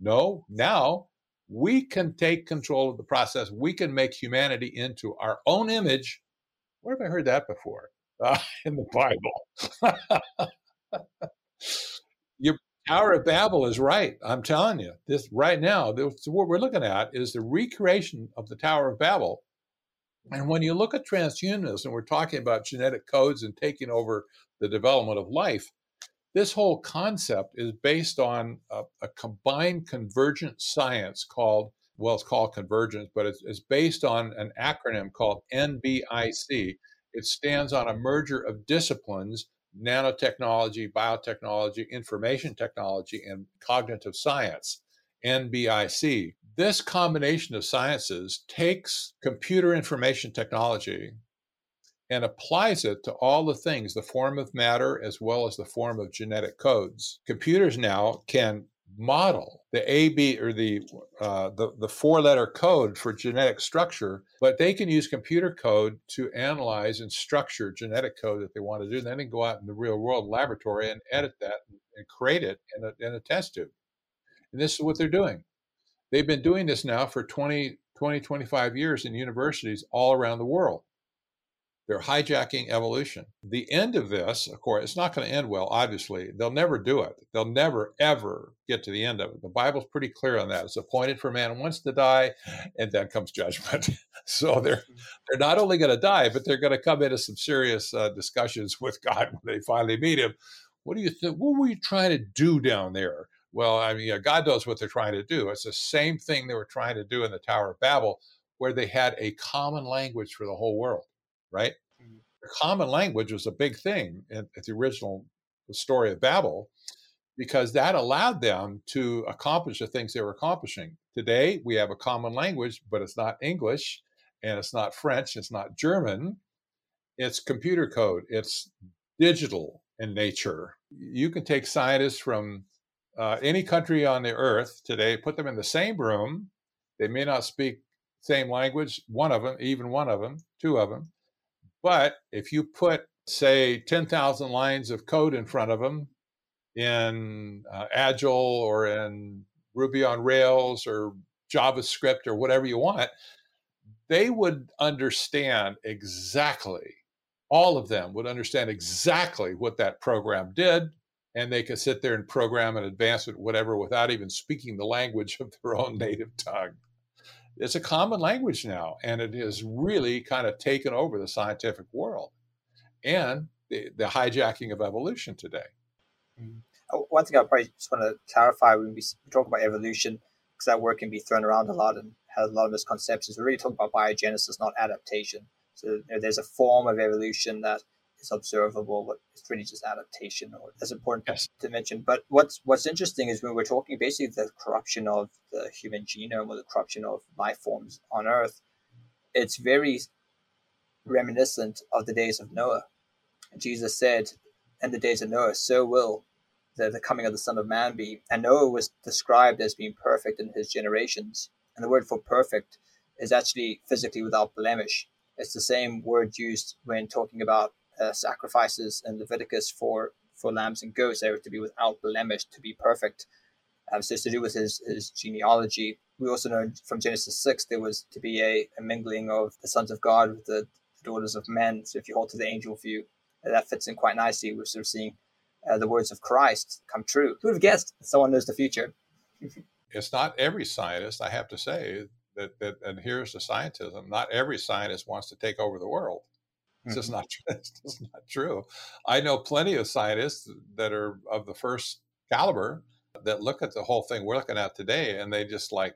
we can take control of the process. We can make humanity into our own image. Where have I heard that before? In the Bible. Your Tower of Babel is right. I'm telling you, this right now, what we're looking at is the recreation of the Tower of Babel. And when you look at transhumanism, we're talking about genetic codes and taking over the development of life. This whole concept is based on a combined convergent science called, well, it's called convergence, but it's based on an acronym called NBIC. It stands on a merger of disciplines: nanotechnology, biotechnology, information technology, and cognitive science, NBIC. This combination of sciences takes computer information technology and applies it to all the things, the form of matter as well as the form of genetic codes. Computers now can model the AB or the four-letter code for genetic structure, but they can use computer code to analyze and structure genetic code that they want to do. And then they go out in the real world laboratory and edit that and create it in a test tube. And this is what they're doing. They've been doing this now for 25 years in universities all around the world. They're hijacking evolution. The end of this, of course, it's not going to end well, obviously. They'll never do it. They'll never, ever get to the end of it. The Bible's pretty clear on that. It's appointed for man once to die, and then comes judgment. So they're not only going to die, but they're going to come into some serious discussions with God when they finally meet him. What do you think? What were you trying to do down there? Well, I mean, God knows what they're trying to do. It's the same thing they were trying to do in the Tower of Babel, where they had a common language for the whole world, right? Mhm. The common language was a big thing at the original story of Babel, because that allowed them to accomplish the things they were accomplishing. Today, we have a common language, but it's not English, and it's not French, it's not German. It's computer code. It's digital in nature. You can take scientists from any country on the earth today, put them in the same room. They may not speak same language, one of them, two of them. But if you put, say, 10,000 lines of code in front of them in Agile or in Ruby on Rails or JavaScript or whatever you want, they would understand exactly, all of them would understand exactly what that program did, and they could sit there and program and advance it, whatever, without even speaking the language of their own native tongue. It's a common language now, and it has really kind of taken over the scientific world and the hijacking of evolution today. Mm. One thing I probably just want to clarify when we talk about evolution, because that word can be thrown around a lot and has a lot of misconceptions. We're really talking about biogenesis, not adaptation. So there's a form of evolution that is observable, but it's really just adaptation. Or that's important to mention. But what's interesting is when we're talking basically the corruption of the human genome or the corruption of life forms on Earth, it's very reminiscent of the days of Noah. And Jesus said, "In the days of Noah, so will the coming of the Son of Man be." And Noah was described as being perfect in his generations. And the word for perfect is actually physically without blemish. It's the same word used when talking about sacrifices in Leviticus for lambs and goats. They were to be without blemish, to be perfect. So it's to do with his genealogy. We also know from Genesis 6 there was to be a mingling of the sons of God with the daughters of men. So if you hold to the angel view, that fits in quite nicely. We're sort of seeing the words of Christ come true. Who would have guessed someone knows the future? It's not every scientist, I have to say, that adheres to scientism. Not every scientist wants to take over the world. It's just not, it's just not true. I know plenty of scientists that are of the first caliber that look at the whole thing we're looking at today, and they just want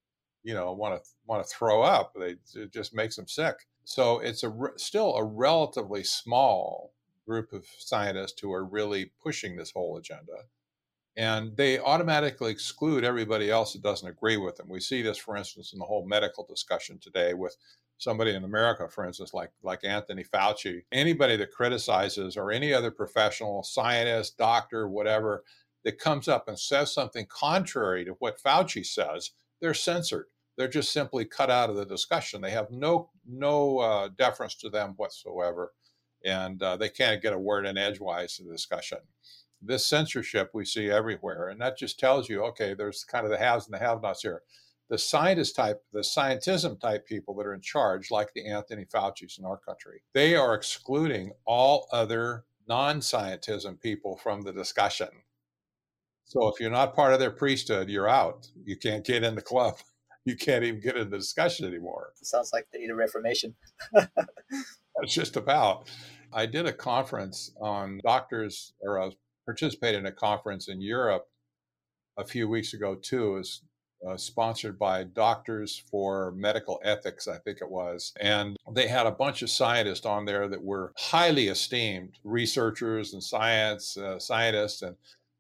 to throw up. It just makes them sick. So it's still a relatively small group of scientists who are really pushing this whole agenda. And they automatically exclude everybody else that doesn't agree with them. We see this, for instance, in the whole medical discussion today with somebody in America, for instance, like Anthony Fauci. Anybody that criticizes, or any other professional, scientist, doctor, whatever, that comes up and says something contrary to what Fauci says, they're censored. They're just simply cut out of the discussion. They have no deference to them whatsoever, and they can't get a word in edgewise to the discussion. This censorship we see everywhere, and that just tells you, okay, there's kind of the haves and the have-nots here. The scientism type people that are in charge, like the Anthony Fauci's in our country, they are excluding all other non-scientism people from the discussion. So if you're not part of their priesthood, you're out. You can't get in the club. You can't even get in the discussion anymore. It sounds like they need a reformation. That's just about. I did a conference on doctors, or I was participating in a conference in Europe a few weeks ago too. It was sponsored by Doctors for Medical Ethics, I think it was. And they had a bunch of scientists on there that were highly esteemed researchers and scientists and,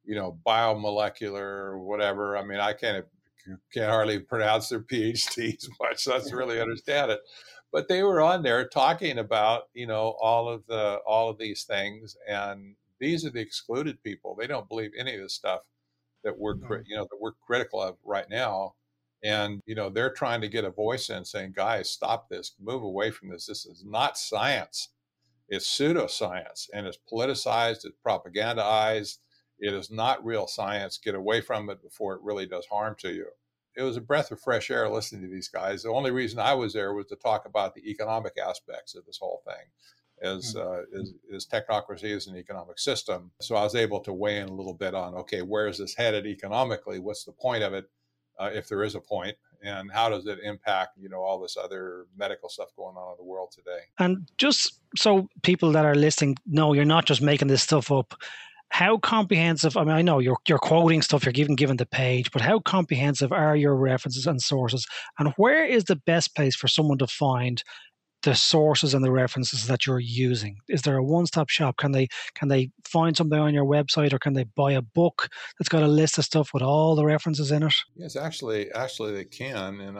biomolecular, whatever. I mean, I can't hardly pronounce their PhDs much, so that's really understand it. But they were on there talking about, all of these things, and these are the excluded people. They don't believe any of this stuff that we're critical of right now, and they're trying to get a voice in, saying, "Guys, stop this! Move away from this. This is not science. It's pseudoscience, and it's politicized. It's propagandized. It is not real science. Get away from it before it really does harm to you." It was a breath of fresh air listening to these guys. The only reason I was there was to talk about the economic aspects of this whole thing. as technocracy as an economic system. So I was able to weigh in a little bit on, okay, where is this headed economically? What's the point of it, if there is a point? And how does it impact, all this other medical stuff going on in the world today? And just so people that are listening know, you're not just making this stuff up. How comprehensive, I mean, I know you're quoting stuff, you're given the page, but how comprehensive are your references and sources? And where is the best place for someone to find the sources and the references that you're using? Is there a one-stop shop? Can they find something on your website, or can they buy a book that's got a list of stuff with all the references in it? Yes, actually they can. And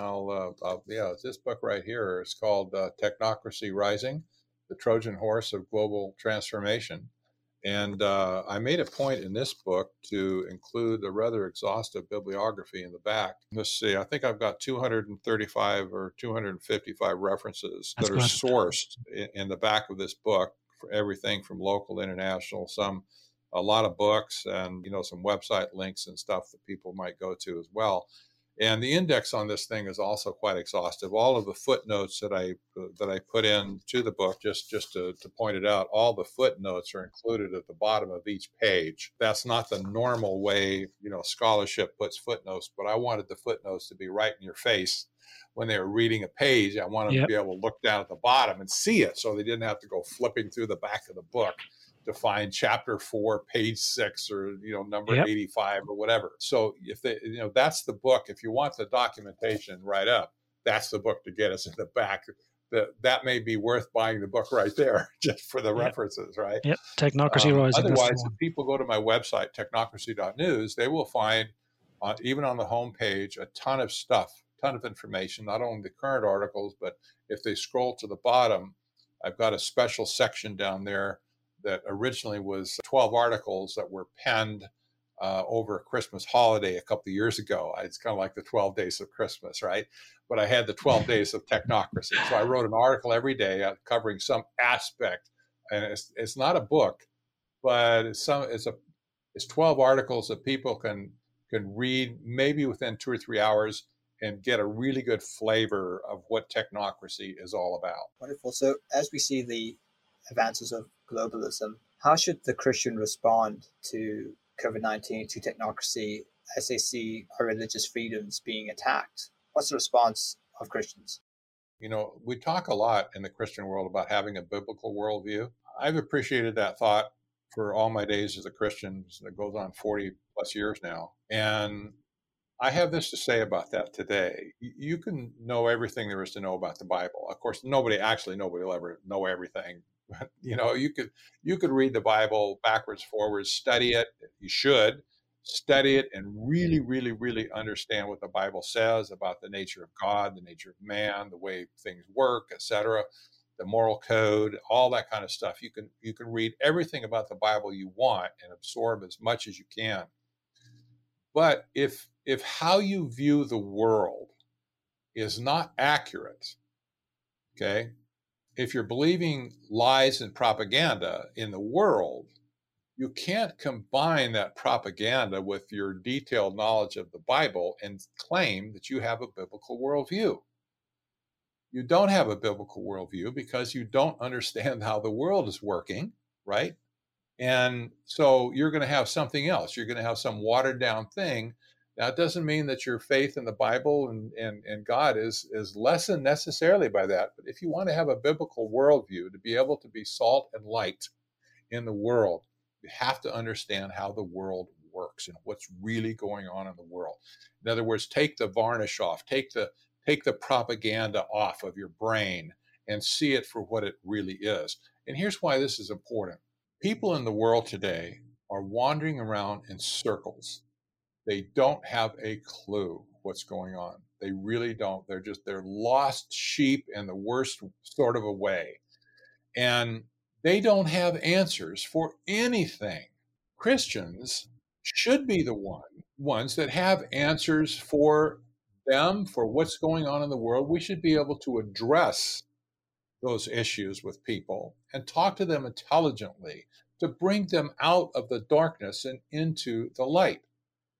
this book right here is called Technocracy Rising, the Trojan Horse of Global Transformation. And I made a point in this book to include a rather exhaustive bibliography in the back. Let's see, I think I've got 235 or 255 references that are sourced in the back of this book, for everything from local, international, a lot of books, and some website links and stuff that people might go to as well. And the index on this thing is also quite exhaustive. All of the footnotes that I put into the book, just to point it out, all the footnotes are included at the bottom of each page. That's not the normal way, scholarship puts footnotes, but I wanted the footnotes to be right in your face when they were reading a page. I wanted them to be able to look down at the bottom and see it, so they didn't have to go flipping through the back of the book to find chapter 4, page 6, or number 85 or whatever. So if they, that's the book. If you want the documentation right up, that's the book to get us in the back. That may be worth buying the book right there, just for the references, right? Yep. Technocracy Rising. Otherwise, if people go to my website, technocracy.news, they will find, even on the homepage, a ton of stuff, ton of information, not only the current articles, but if they scroll to the bottom, I've got a special section down there that originally was 12 articles that were penned over a Christmas holiday a couple of years ago. It's kind of like the 12 days of Christmas, right? But I had the 12 days of technocracy. So I wrote an article every day covering some aspect. And it's not a book, but it's 12 articles that people can read maybe within 2 or 3 hours and get a really good flavor of what technocracy is all about. Wonderful. So as we see the advances of globalism, how should the Christian respond to COVID-19, to technocracy, as they see our religious freedoms being attacked? What's the response of Christians? We talk a lot in the Christian world about having a biblical worldview. I've appreciated that thought for all my days as a Christian. That goes on 40 plus years now. And I have this to say about that today. You can know everything there is to know about the Bible. Of course, nobody will ever know everything. You could read the Bible backwards, forwards, study it. You should study it and really, really, really understand what the Bible says about the nature of God, the nature of man, the way things work, etc., the moral code, all that kind of stuff. You can read everything about the Bible you want and absorb as much as you can. But if how you view the world is not accurate, okay, if you're believing lies and propaganda in the world, you can't combine that propaganda with your detailed knowledge of the Bible and claim that you have a biblical worldview. You don't have a biblical worldview because you don't understand how the world is working, right? And so you're going to have something else. You're going to have some watered down thing. Now, it doesn't mean that your faith in the Bible and God is lessened necessarily by that. But if you want to have a biblical worldview, to be able to be salt and light in the world, you have to understand how the world works and what's really going on in the world. In other words, take the varnish off, take the propaganda off of your brain and see it for what it really is. And here's why this is important. People in the world today are wandering around in circles. They don't have a clue what's going on. They really don't. They're lost sheep in the worst sort of a way. And they don't have answers for anything. Christians should be the ones that have answers for them, for what's going on in the world. We should be able to address those issues with people and talk to them intelligently to bring them out of the darkness and into the light.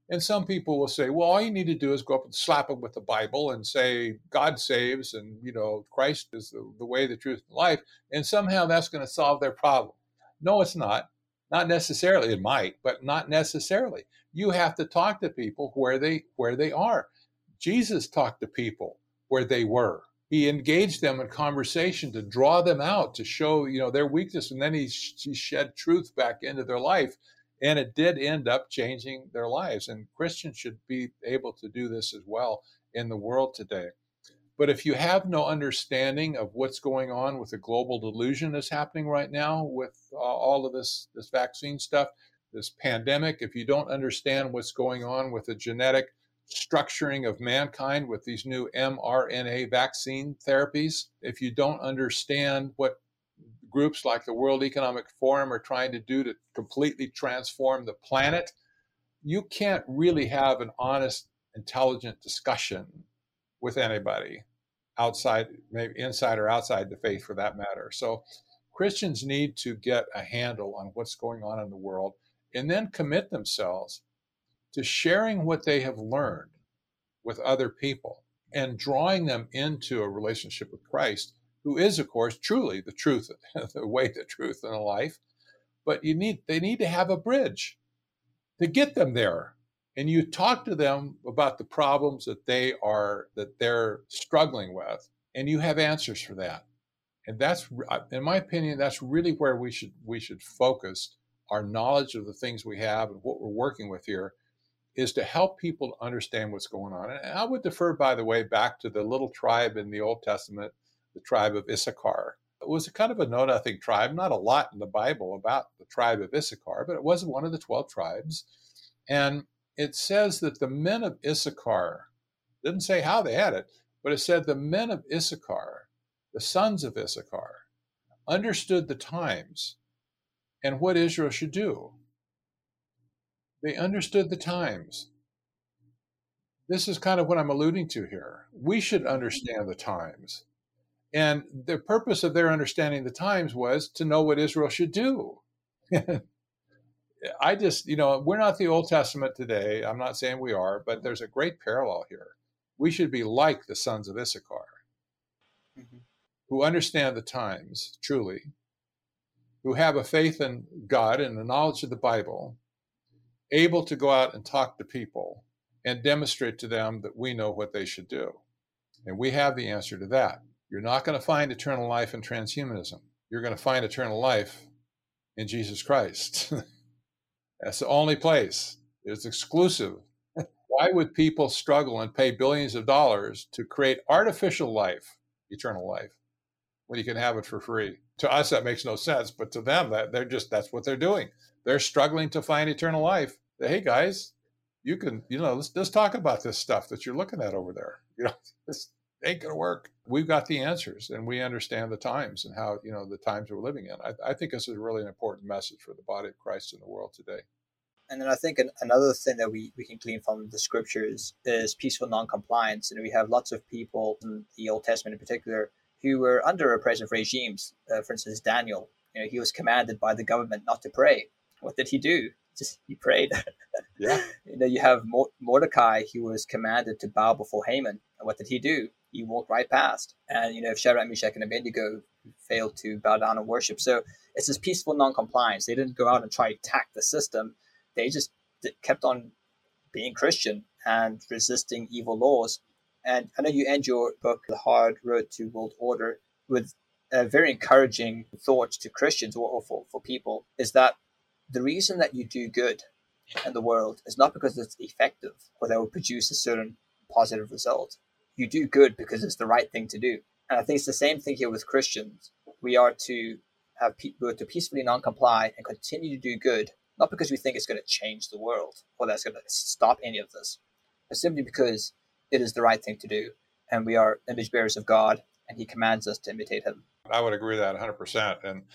And some people will say, well, all you need to do is go up and slap them with the Bible and say, God saves, and, Christ is the way, the truth, and life. And somehow that's going to solve their problem. No, it's not. Not necessarily. It might, but not necessarily. You have to talk to people where they are. Jesus talked to people where they were. He engaged them in conversation to draw them out, to show, their weakness. And then he shed truth back into their life. And it did end up changing their lives. And Christians should be able to do this as well in the world today. But if you have no understanding of what's going on with the global delusion that's happening right now with all of this vaccine stuff, this pandemic, if you don't understand what's going on with the genetic structuring of mankind with these new mRNA vaccine therapies, if you don't understand what groups like the World Economic Forum are trying to do to completely transform the planet, you can't really have an honest, intelligent discussion with anybody outside, maybe inside or outside the faith for that matter. So Christians need to get a handle on what's going on in the world and then commit themselves to sharing what they have learned with other people and drawing them into a relationship with Christ, who is, of course, truly the truth, the way, the truth, and the life. But they need to have a bridge to get them there. And you talk to them about the problems that they're struggling with, and you have answers for that. And that's, in my opinion, that's really where we should focus our knowledge of the things we have and what we're working with here, is to help people to understand what's going on. And I would defer, by the way, back to the little tribe in the Old Testament, the tribe of Issachar. It was a kind of a know-nothing tribe, not a lot in the Bible about the tribe of Issachar, but it was one of the 12 tribes. And it says that the men of Issachar, didn't say how they had it, but it said the men of Issachar, the sons of Issachar, understood the times and what Israel should do. They understood the times. This is kind of what I'm alluding to here. We should understand the times. And the purpose of their understanding the times was to know what Israel should do. I just, we're not the Old Testament today. I'm not saying we are, but there's a great parallel here. We should be like the sons of Issachar, who understand the times truly, who have a faith in God and the knowledge of the Bible, able to go out and talk to people and demonstrate to them that we know what they should do. And we have the answer to that. You're not going to find eternal life in transhumanism. You're going to find eternal life in Jesus Christ. That's the only place. It's exclusive. Why would people struggle and pay billions of dollars to create artificial life, eternal life, when you can have it for free? To us, that makes no sense, but to them, that's what they're doing. They're struggling to find eternal life. Hey guys, you can, let's talk about this stuff that you're looking at over there. This ain't going to work. We've got the answers, and we understand the times and how, the times we're living in. I think this is really an important message for the body of Christ in the world today. And then I think another thing that we can glean from the scriptures is peaceful non-compliance. We have lots of people in the Old Testament in particular who were under oppressive regimes. For instance, Daniel, he was commanded by the government not to pray. What did he do? He prayed. Yeah. You have Mordecai, he was commanded to bow before Haman. And what did he do? He walked right past. And, if Shadrach, Meshach, and Abednego failed to bow down and worship. So it's this peaceful non-compliance. They didn't go out and try to attack the system. They just kept on being Christian and resisting evil laws. And I know you end your book, The Hard Road to World Order, with a very encouraging thought to Christians or for people, is that the reason that you do good in the world is not because it's effective or that will produce a certain positive result. You do good because it's the right thing to do. And I think it's the same thing here with Christians. We are to peacefully non-comply and continue to do good, not because we think it's going to change the world or that's going to stop any of this, but simply because it is the right thing to do. And we are image bearers of God, and he commands us to imitate him. I would agree with that 100%. And,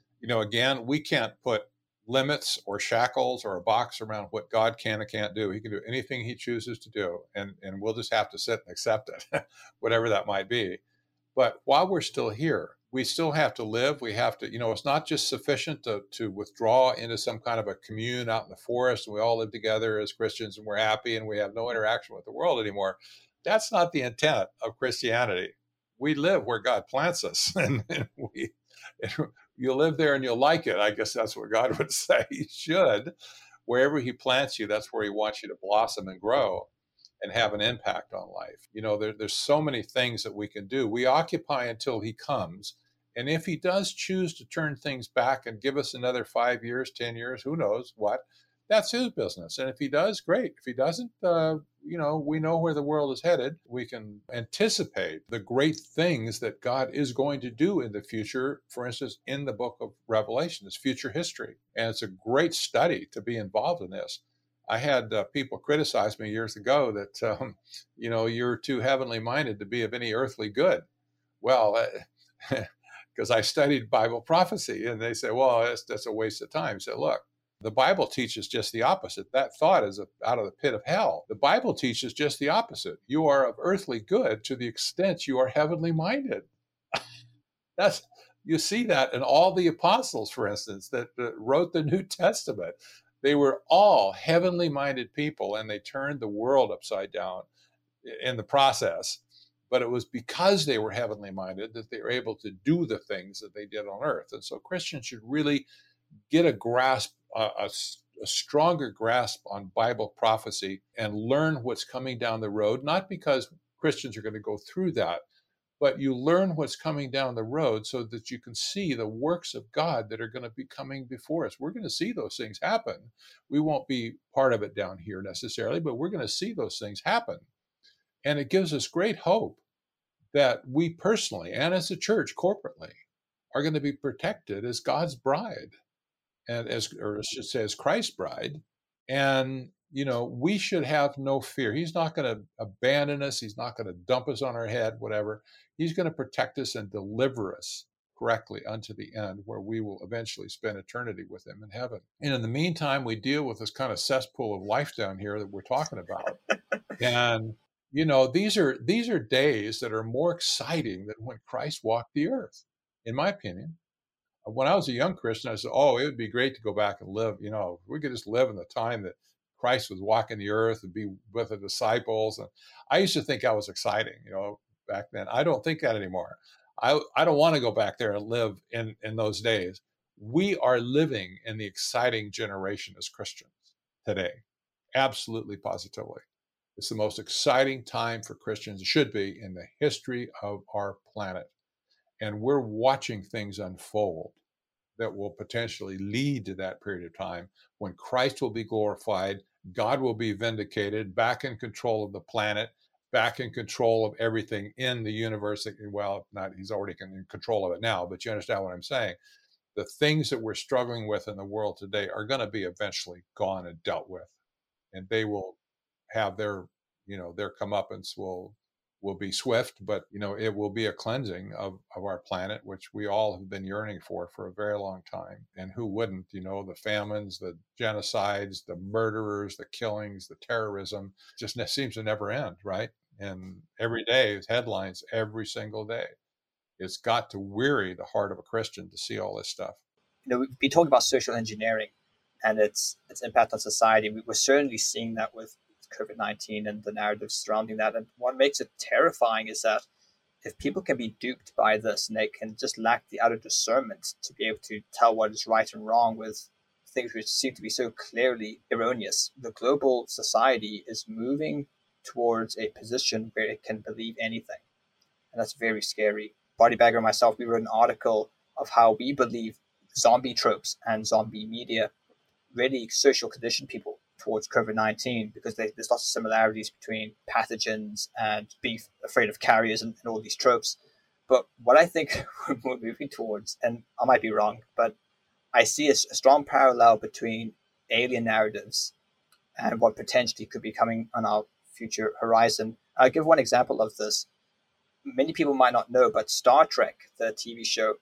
again, we can't put limits or shackles or a box around what God can and can't do. He can do anything he chooses to do, and we'll just have to sit and accept it, whatever that might be. But while we're still here, we still have to live. We have to, it's not just sufficient to withdraw into some kind of a commune out in the forest and we all live together as Christians and we're happy and we have no interaction with the world anymore. That's not the intent of Christianity. We live where God plants us, and you live there and you'll like it. I guess that's what God would say. You should. Wherever he plants you, that's where he wants you to blossom and grow and have an impact on life. There's so many things that we can do. We occupy until he comes. And if he does choose to turn things back and give us another 5 years, 10 years, who knows what, that's his business. And if he does, great. If he doesn't, we know where the world is headed. We can anticipate the great things that God is going to do in the future. For instance, in the book of Revelation, it's future history. And it's a great study to be involved in this. I had people criticize me years ago that, you're too heavenly minded to be of any earthly good. Well, because I studied Bible prophecy, and they say, well, that's a waste of time. So look, the Bible teaches just the opposite. That thought is out of the pit of hell. The Bible teaches just the opposite. You are of earthly good to the extent you are heavenly minded. You see that in all the apostles, for instance, that wrote the New Testament. They were all heavenly minded people, and they turned the world upside down in the process. But it was because they were heavenly minded that they were able to do the things that they did on earth. And so Christians should really get a grasp, a stronger grasp on Bible prophecy and learn what's coming down the road, not because Christians are going to go through that, but you learn what's coming down the road so that you can see the works of God that are going to be coming before us. We're going to see those things happen. We won't be part of it down here necessarily, but we're going to see those things happen. And it gives us great hope that we personally and as a church corporately are going to be protected as God's bride, and as Christ's bride. And, we should have no fear. He's not going to abandon us. He's not going to dump us on our head, whatever. He's going to protect us and deliver us correctly unto the end, where we will eventually spend eternity with him in heaven. And in the meantime, we deal with this kind of cesspool of life down here that we're talking about. And these are days that are more exciting than when Christ walked the earth, in my opinion. When I was a young Christian, I said, it would be great to go back and live. We could just live in the time that Christ was walking the earth and be with the disciples. And I used to think that was exciting, back then. I don't think that anymore. I don't want to go back there and live in those days. We are living in the exciting generation as Christians today. Absolutely, positively. It's the most exciting time for Christians, it should be, in the history of our planet. And we're watching things unfold that will potentially lead to that period of time when Christ will be glorified, God will be vindicated, back in control of the planet, back in control of everything in the universe. Well, he's already in control of it now, but you understand what I'm saying. The things that we're struggling with in the world today are going to be eventually gone and dealt with. And they will have their comeuppance will be swift, but it will be a cleansing of our planet, which we all have been yearning for a very long time. And who wouldn't? The famines, the genocides, the murderers, the killings, the terrorism just seems to never end, right? And every day is headlines every single day. It's got to weary the heart of a Christian to see all this stuff. We've been talking about social engineering and its impact on society. We're certainly seeing that with COVID-19 and the narrative surrounding that. And what makes it terrifying is that if people can be duped by this and they can just lack the outer discernment to be able to tell what is right and wrong with things which seem to be so clearly erroneous, the global society is moving towards a position where it can believe anything. And that's very scary. Barty Bagger and myself, we wrote an article of how we believe zombie tropes and zombie media really social condition people towards COVID-19, because there's lots of similarities between pathogens and being afraid of carriers and all these tropes. But what I think we're moving towards, and I might be wrong, but I see a strong parallel between alien narratives and what potentially could be coming on our future horizon. I'll give one example of this. Many people might not know, but Star Trek, the TV show,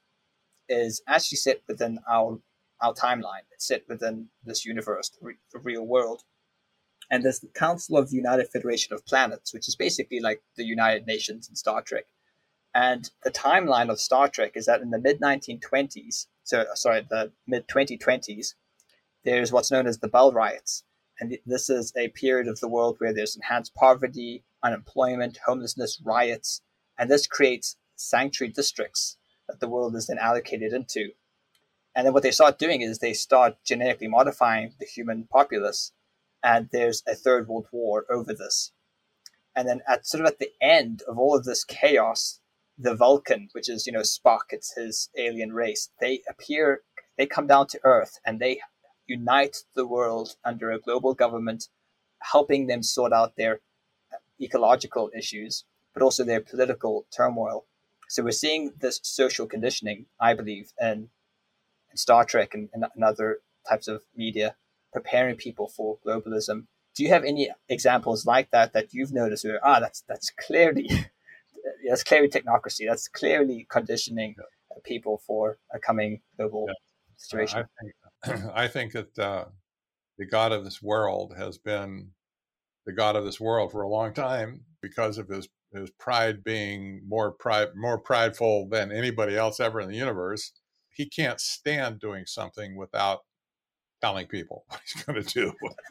is actually set within our timeline. It's set within this universe, the real world. And there's the Council of the United Federation of Planets, which is basically like the United Nations in Star Trek. And the timeline of Star Trek is that in the mid-1920s, the mid-2020s, there's what's known as the Bell Riots. And this is a period of the world where there's enhanced poverty, unemployment, homelessness, riots, and this creates sanctuary districts that the world is then allocated into. And then what they start doing is they start genetically modifying the human populace, and there's a third world war over this. And then at the end of all of this chaos, the Vulcan, which is, Spock, it's his alien race, they come down to Earth, and they unite the world under a global government, helping them sort out their ecological issues, but also their political turmoil. So we're seeing this social conditioning, I believe, in Star Trek and other types of media, preparing people for globalism. Do you have any examples like that you've noticed where, that's clearly that's clearly technocracy, that's clearly conditioning people for a coming global situation? I think that the God of this world has been the God of this world for a long time because of his pride being more prideful than anybody else ever in the universe. He can't stand doing something without telling people what he's going to do.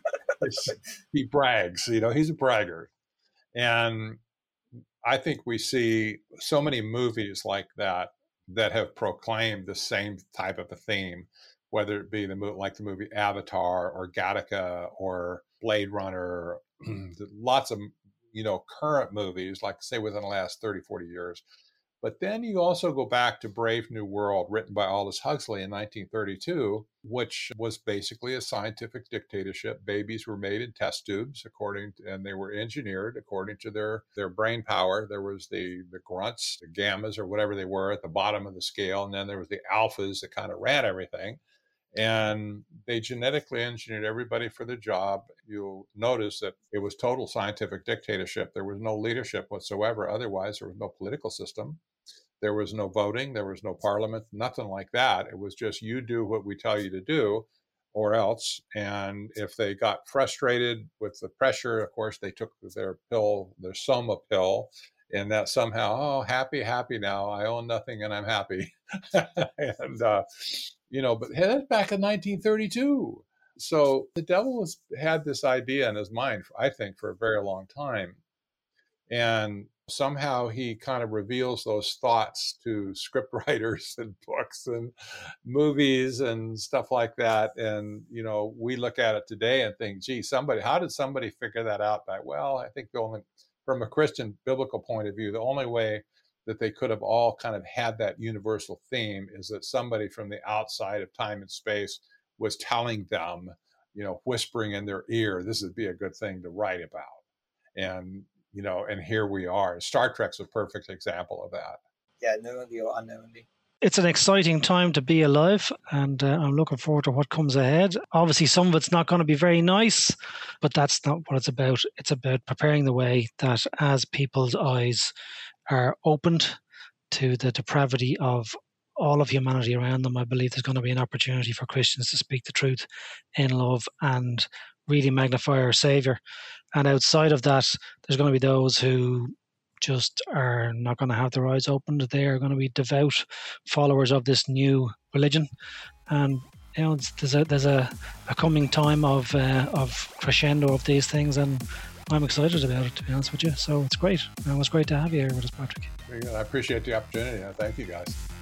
He brags, he's a bragger. And I think we see so many movies like that have proclaimed the same type of a theme, whether it be the movie Avatar or Gattaca or Blade Runner, lots of, current movies, like say within the last 30, 40 years. But then you also go back to Brave New World, written by Aldous Huxley in 1932, which was basically a scientific dictatorship. Babies were made in test tubes, and they were engineered according to their brain power. There was the grunts, the gammas, or whatever they were at the bottom of the scale, and then there was the alphas that kind of ran everything. And they genetically engineered everybody for the job. You'll notice that it was total scientific dictatorship. There was no leadership whatsoever. Otherwise, there was no political system. There was no voting. There was no parliament, nothing like that. It was just you do what we tell you to do or else. And if they got frustrated with the pressure, of course, they took their pill, their Soma pill, and that somehow, happy now, I own nothing and I'm happy. And, but that's back in 1932. So the devil had this idea in his mind, I think, for a very long time. And somehow he kind of reveals those thoughts to script writers and books and movies and stuff like that. And, we look at it today and think, gee, how did somebody figure that out back? Well, I think from a Christian biblical point of view, the only way that they could have all kind of had that universal theme is that somebody from the outside of time and space was telling them, whispering in their ear, this would be a good thing to write about. And, and here we are. Star Trek's a perfect example of that. Yeah, knowingly or unknowingly. It's an exciting time to be alive, and I'm looking forward to what comes ahead. Obviously, some of it's not going to be very nice, but that's not what it's about. It's about preparing the way that as people's eyes are opened to the depravity of all of humanity around them, I believe there's going to be an opportunity for Christians to speak the truth in love and really magnify our Saviour. And outside of that, there's going to be those who just are not going to have their eyes opened. They are going to be devout followers of this new religion. And there's a coming time of crescendo of these things, and I'm excited about it, to be honest with you. So it's great. And it was great to have you here with us, Patrick. I appreciate the opportunity. Thank you, guys.